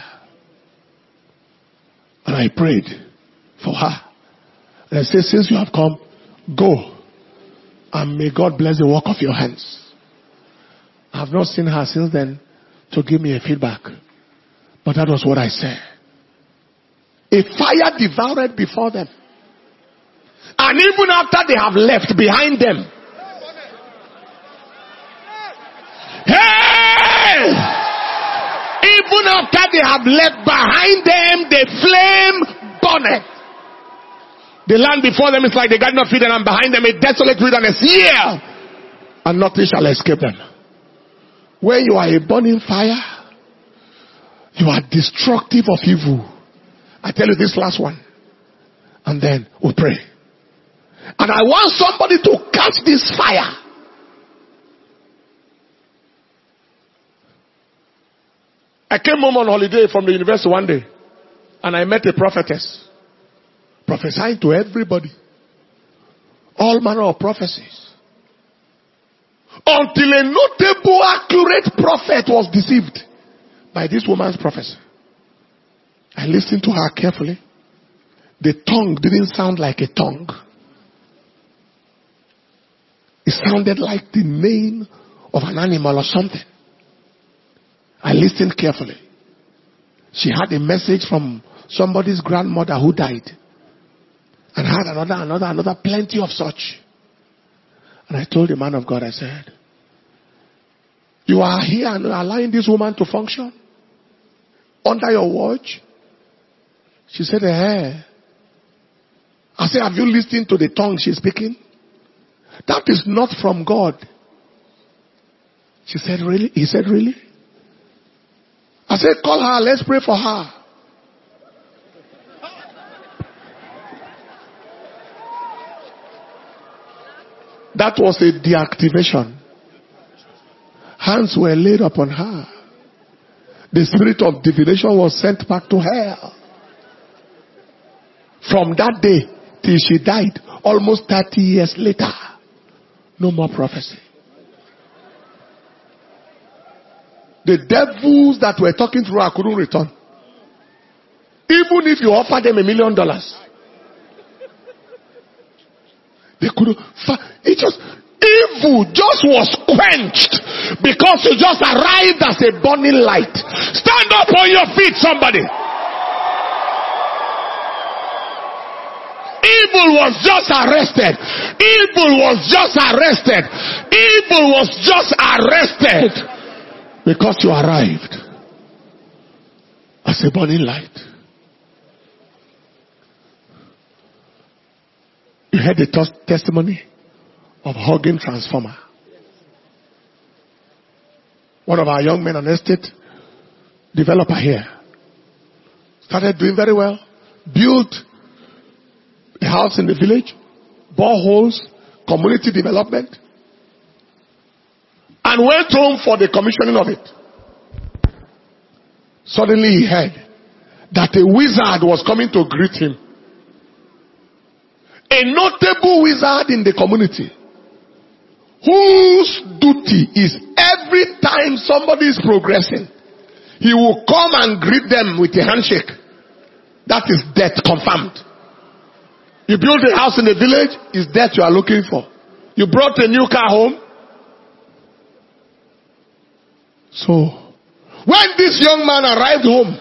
And I prayed for her. And I said, since you have come, go. And may God bless the work of your hands. I have not seen her since then to give me a feedback. But that was what I said. A fire devoured before them. And even after they have left behind them. Hey! Even after they have left behind them, the flame burned. The land before them is like the garden of Eden, and behind them a desolate wilderness. Yeah! And nothing shall escape them. When you are a burning fire, you are destructive of evil. I tell you this last one. And then we pray. And I want somebody to catch this fire. I came home on holiday from the university one day. And I met a prophetess. Prophesying to everybody. All manner of prophecies. Until a notable, accurate prophet was deceived by this woman's prophecy. I listened to her carefully. The tongue didn't sound like a tongue. It sounded like the name of an animal or something. I listened carefully. She had a message from somebody's grandmother who died. And had another plenty of such. And I told the man of God, I said, you are here and allowing this woman to function under your watch? She said, eh. I said, have you listened to the tongue she's speaking? That is not from God. She said, really? He said, really? I said, call her, let's pray for her. That was a deactivation. Hands were laid upon her. The spirit of divination was sent back to hell. From that day till she died, almost 30 years later, no more prophecy. The devils that were talking through her couldn't return. Even if you offer them $1 million. They couldn't. It just, evil just was quenched because you just arrived as a burning light. Stand up on your feet, somebody. Evil was just arrested. Evil was just arrested. Evil was just arrested because you arrived as a burning light. You heard the testimony of Hogan Transformer. One of our young men, an estate developer here, started doing very well. Built a house in the village, boreholes, community development, and went home for the commissioning of it. Suddenly he heard that a wizard was coming to greet him. A notable wizard in the community whose duty is every time somebody is progressing, he will come and greet them with a handshake. That is death confirmed. You build a house in the village, it's death you are looking for. You brought a new car home. So, when this young man arrived home,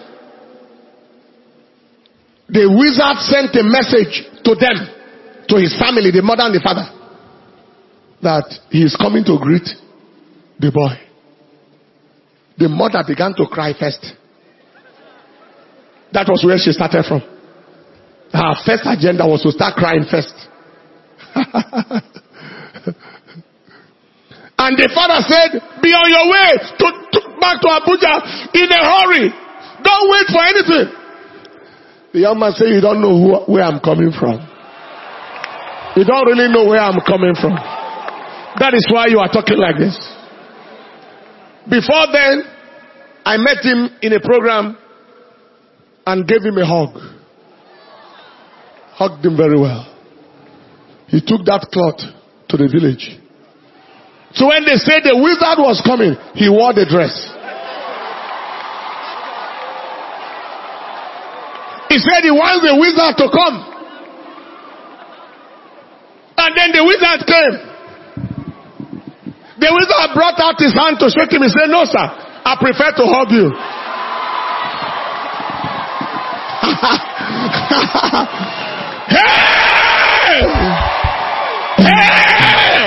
the wizard sent a message to them, to his family, the mother and the father, that he is coming to greet the boy. The mother began to cry first. That was where she started from. Her first agenda was to start crying first. And the father said, be on your way back to Abuja in a hurry. Don't wait for anything. The young man said, you don't know where I'm coming from. You don't really know where I'm coming from. That is why you are talking like this. Before then, I met him in a program and gave him a hug. Hugged him very well. He took that cloth to the village. So when they said the wizard was coming, he wore the dress. He said he wants the wizard to come. And then the wizard came. The wizard brought out his hand to shake him. He said, no, sir, I prefer to hug you. Hey! Hey!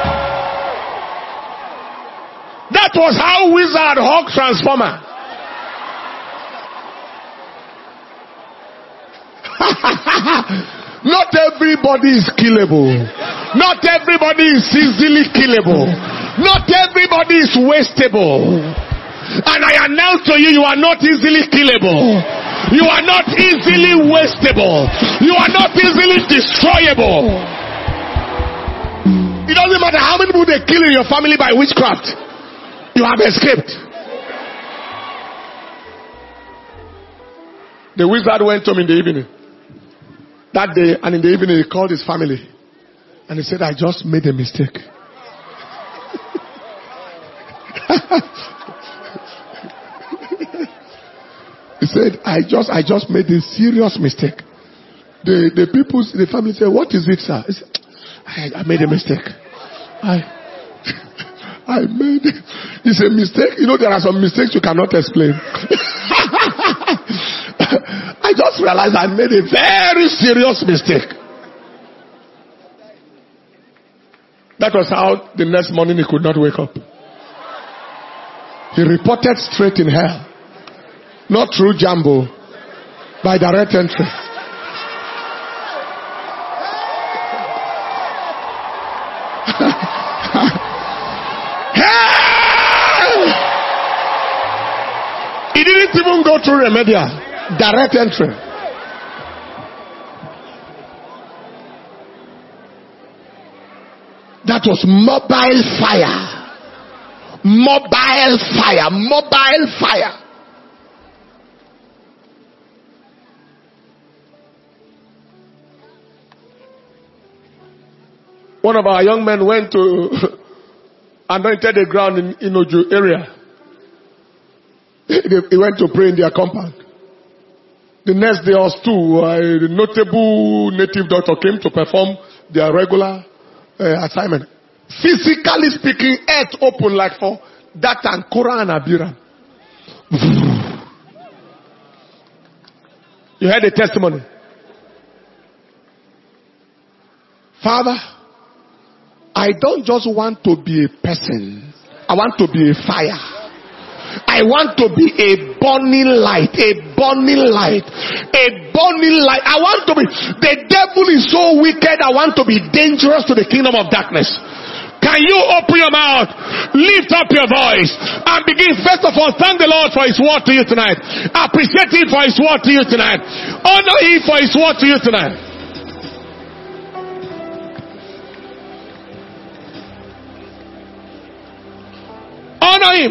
That was how wizard hug transformer. Not everybody is killable. Not everybody is easily killable. Not everybody is wastable. And I announce to you, you are not easily killable. You are not easily wastable. You are not easily destroyable. It doesn't matter how many people they kill in your family by witchcraft. You have escaped. The wizard went home in the evening. That day, and in the evening, he called his family. And he said, I just made a mistake. He said, I just made a serious mistake. The family said, what is it, sir? He said, I made a mistake. I made it. It's a mistake. You know, there are some mistakes you cannot explain. I just realized I made a very serious mistake. That was how the next morning he could not wake up. He reported straight in hell. Not through Jambo. By direct entry. He didn't even go through remedial. Direct entry. That was mobile fire. Mobile fire. Mobile fire. One of our young men went to anointed the ground in Oju area. He went to pray in their compound. The next day or two, a notable native doctor came to perform their regular assignment. Physically speaking, earth opened like for that and Korah and Abiram. You heard the testimony. Father, I don't just want to be a person. I want to be a fire. I want to be a burning light. A burning light. A burning light. I want to be. The devil is so wicked. I want to be dangerous to the kingdom of darkness. Can you open your mouth, lift up your voice, and begin? First of all, thank the Lord for His word to you tonight. Appreciate Him for His word to you tonight. Honor Him for His word to you tonight. Honor Him.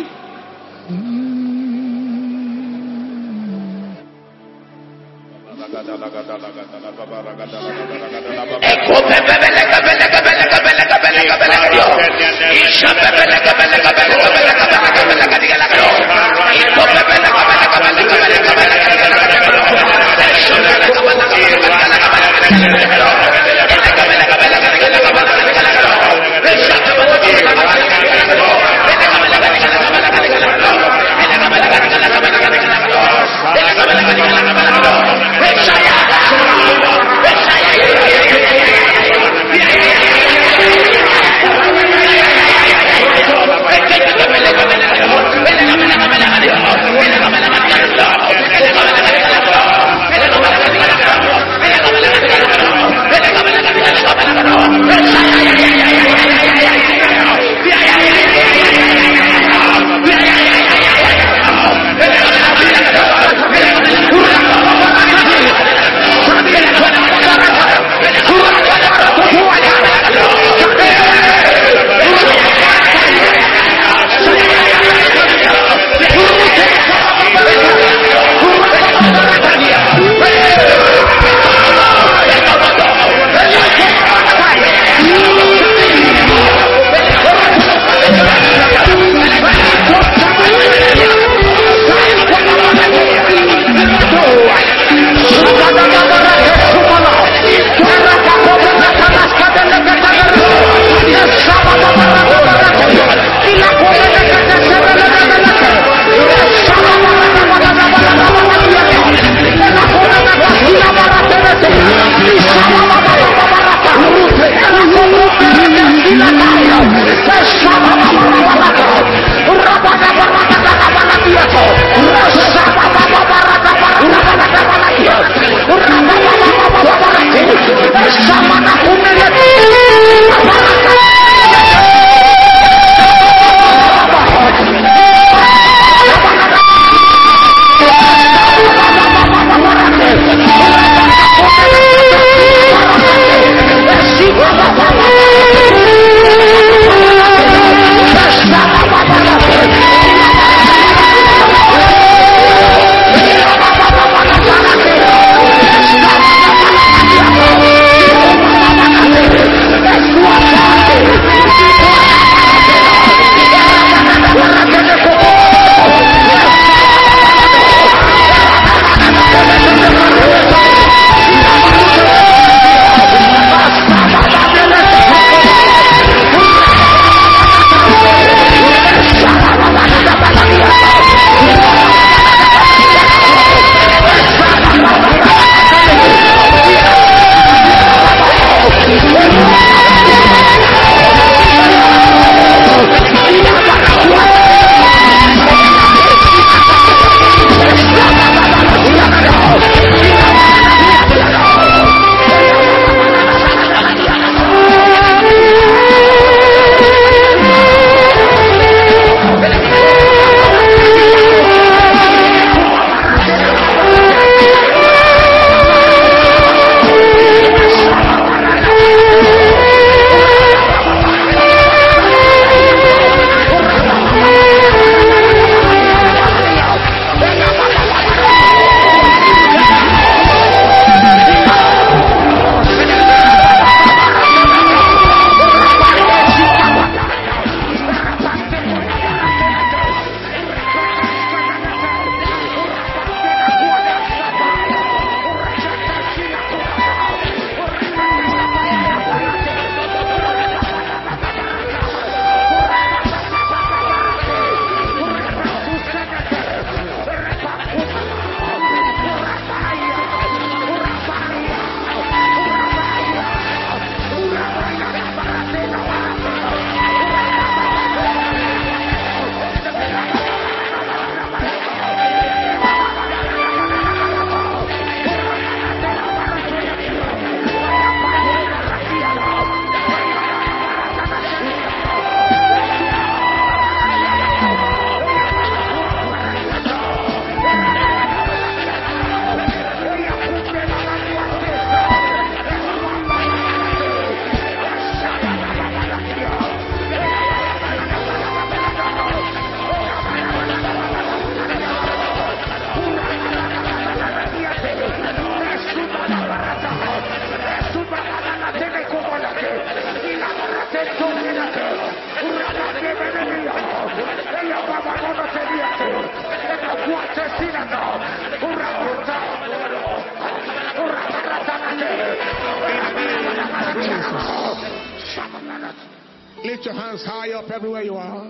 Lift your hands high up everywhere you are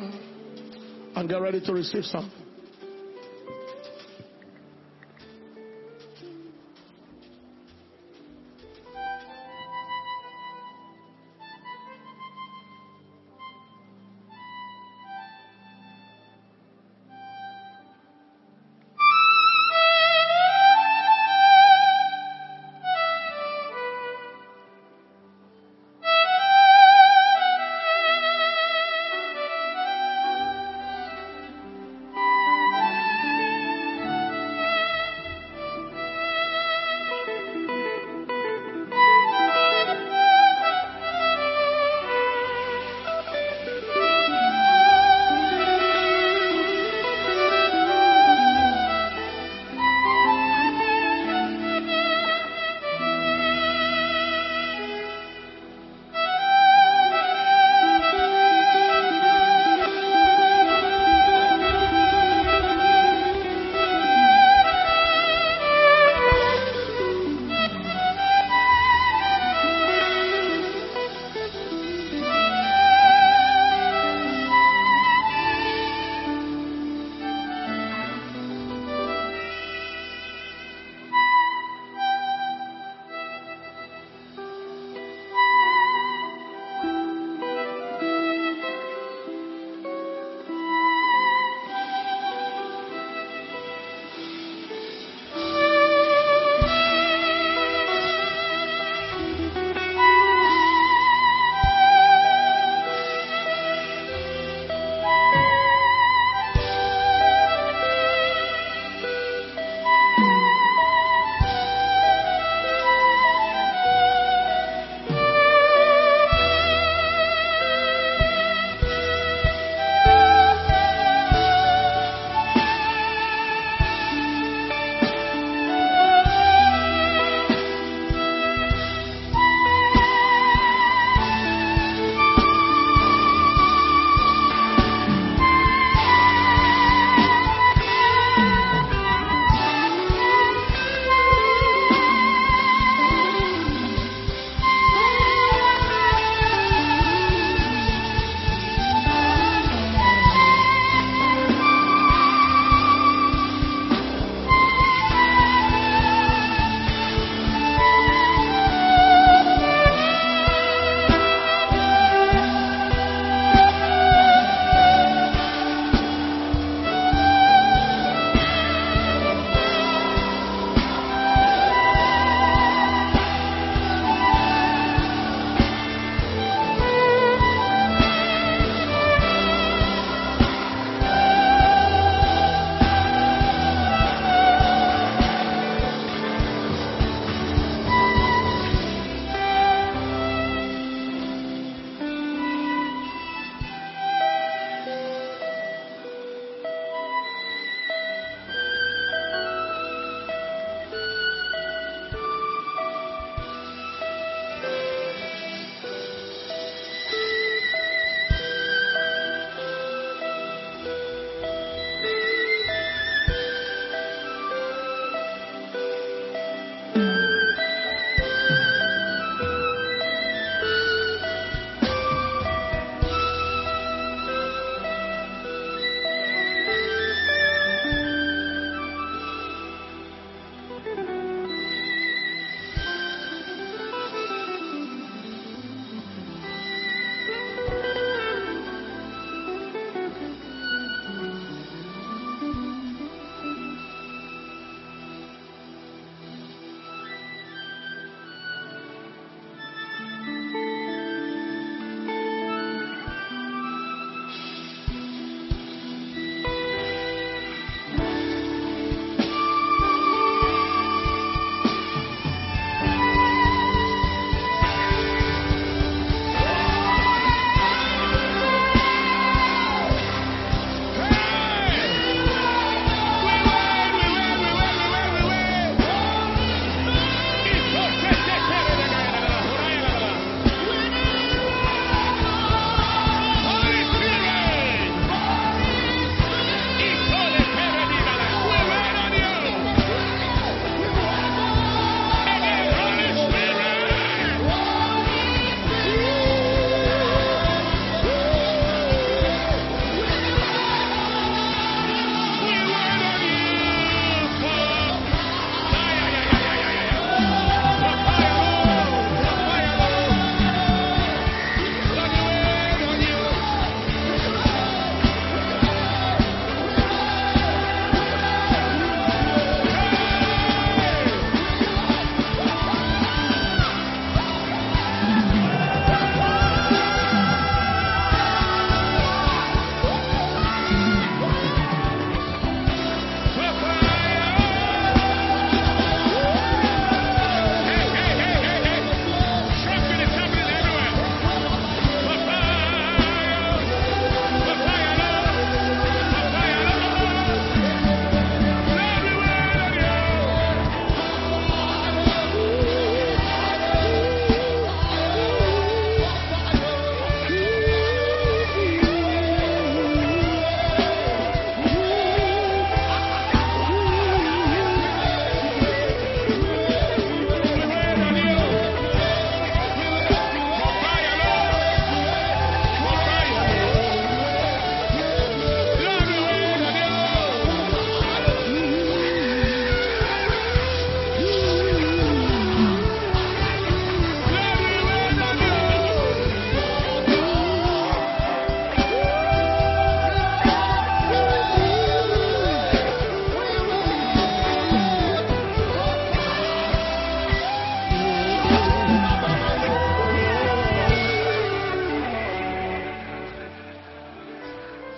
and get ready to receive something.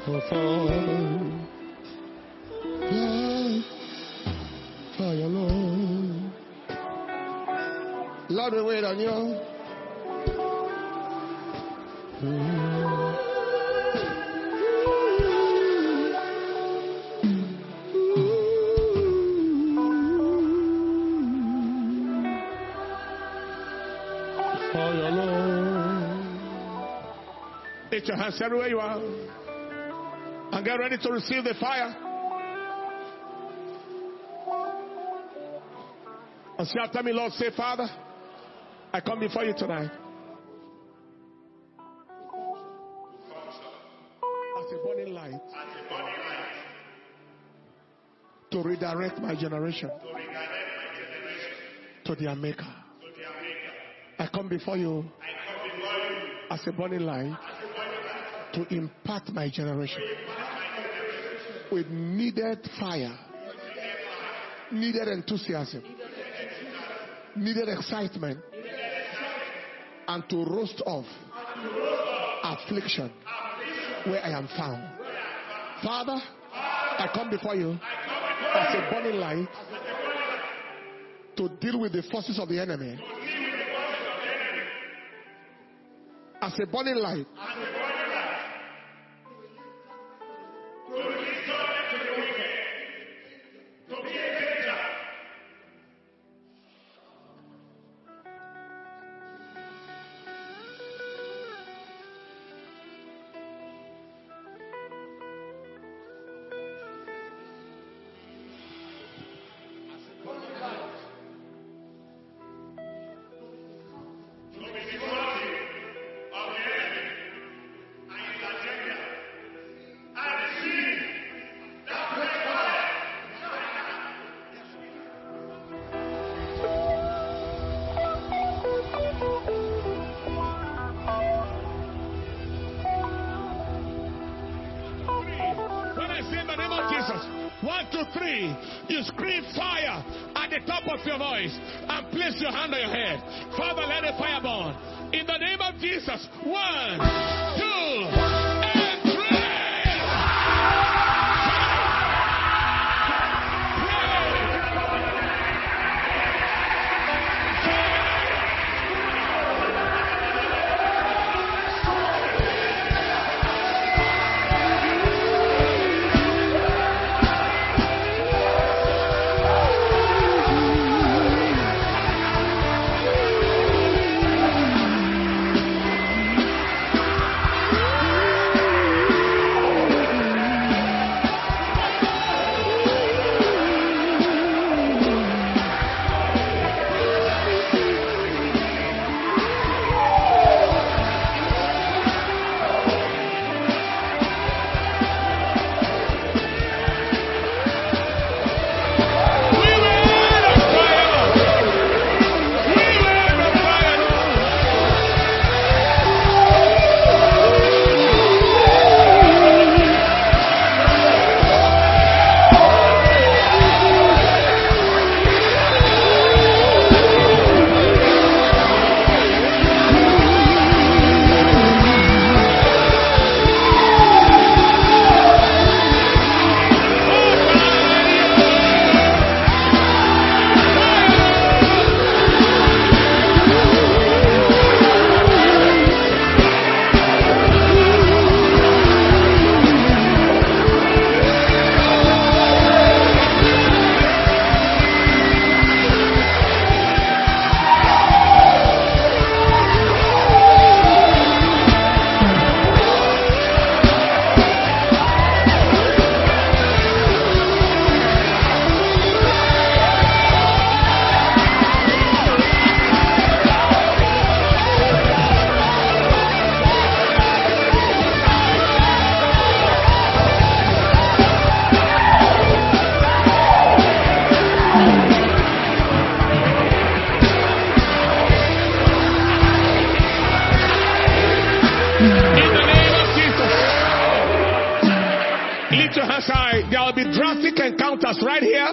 Oh, fire, Lord. Lord, we wait on you. Fire, Lord. Lift your hands everywhere you are. And get ready to receive the fire. And say after me, Lord, say, Father, I come before you tonight as a burning light to redirect my generation to their maker. I come before you as a burning light to impact my generation with needed fire, needed enthusiasm, needed excitement, and to roast off affliction where I am found. Father, I come before you as a burning light to deal with the forces of the enemy. As a burning light you scream fire at the top of your voice and place your hand on your head. Father, let the fire burn. In the name of Jesus. 1, 2, and 3. There will be drastic encounters right here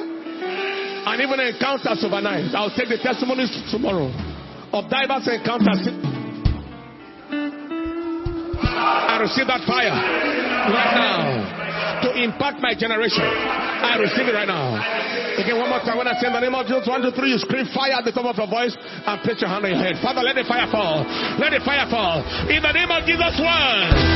and even encounters overnight. I'll take the testimonies tomorrow of diverse encounters. I receive that fire. right now to impact my generation. I receive it right now. Again, one more time. When I say in the name of Jesus, 1, 2, 3, you scream fire at the top of your voice and put your hand on your head. Father, let the fire fall. Let the fire fall. In the name of Jesus, 1.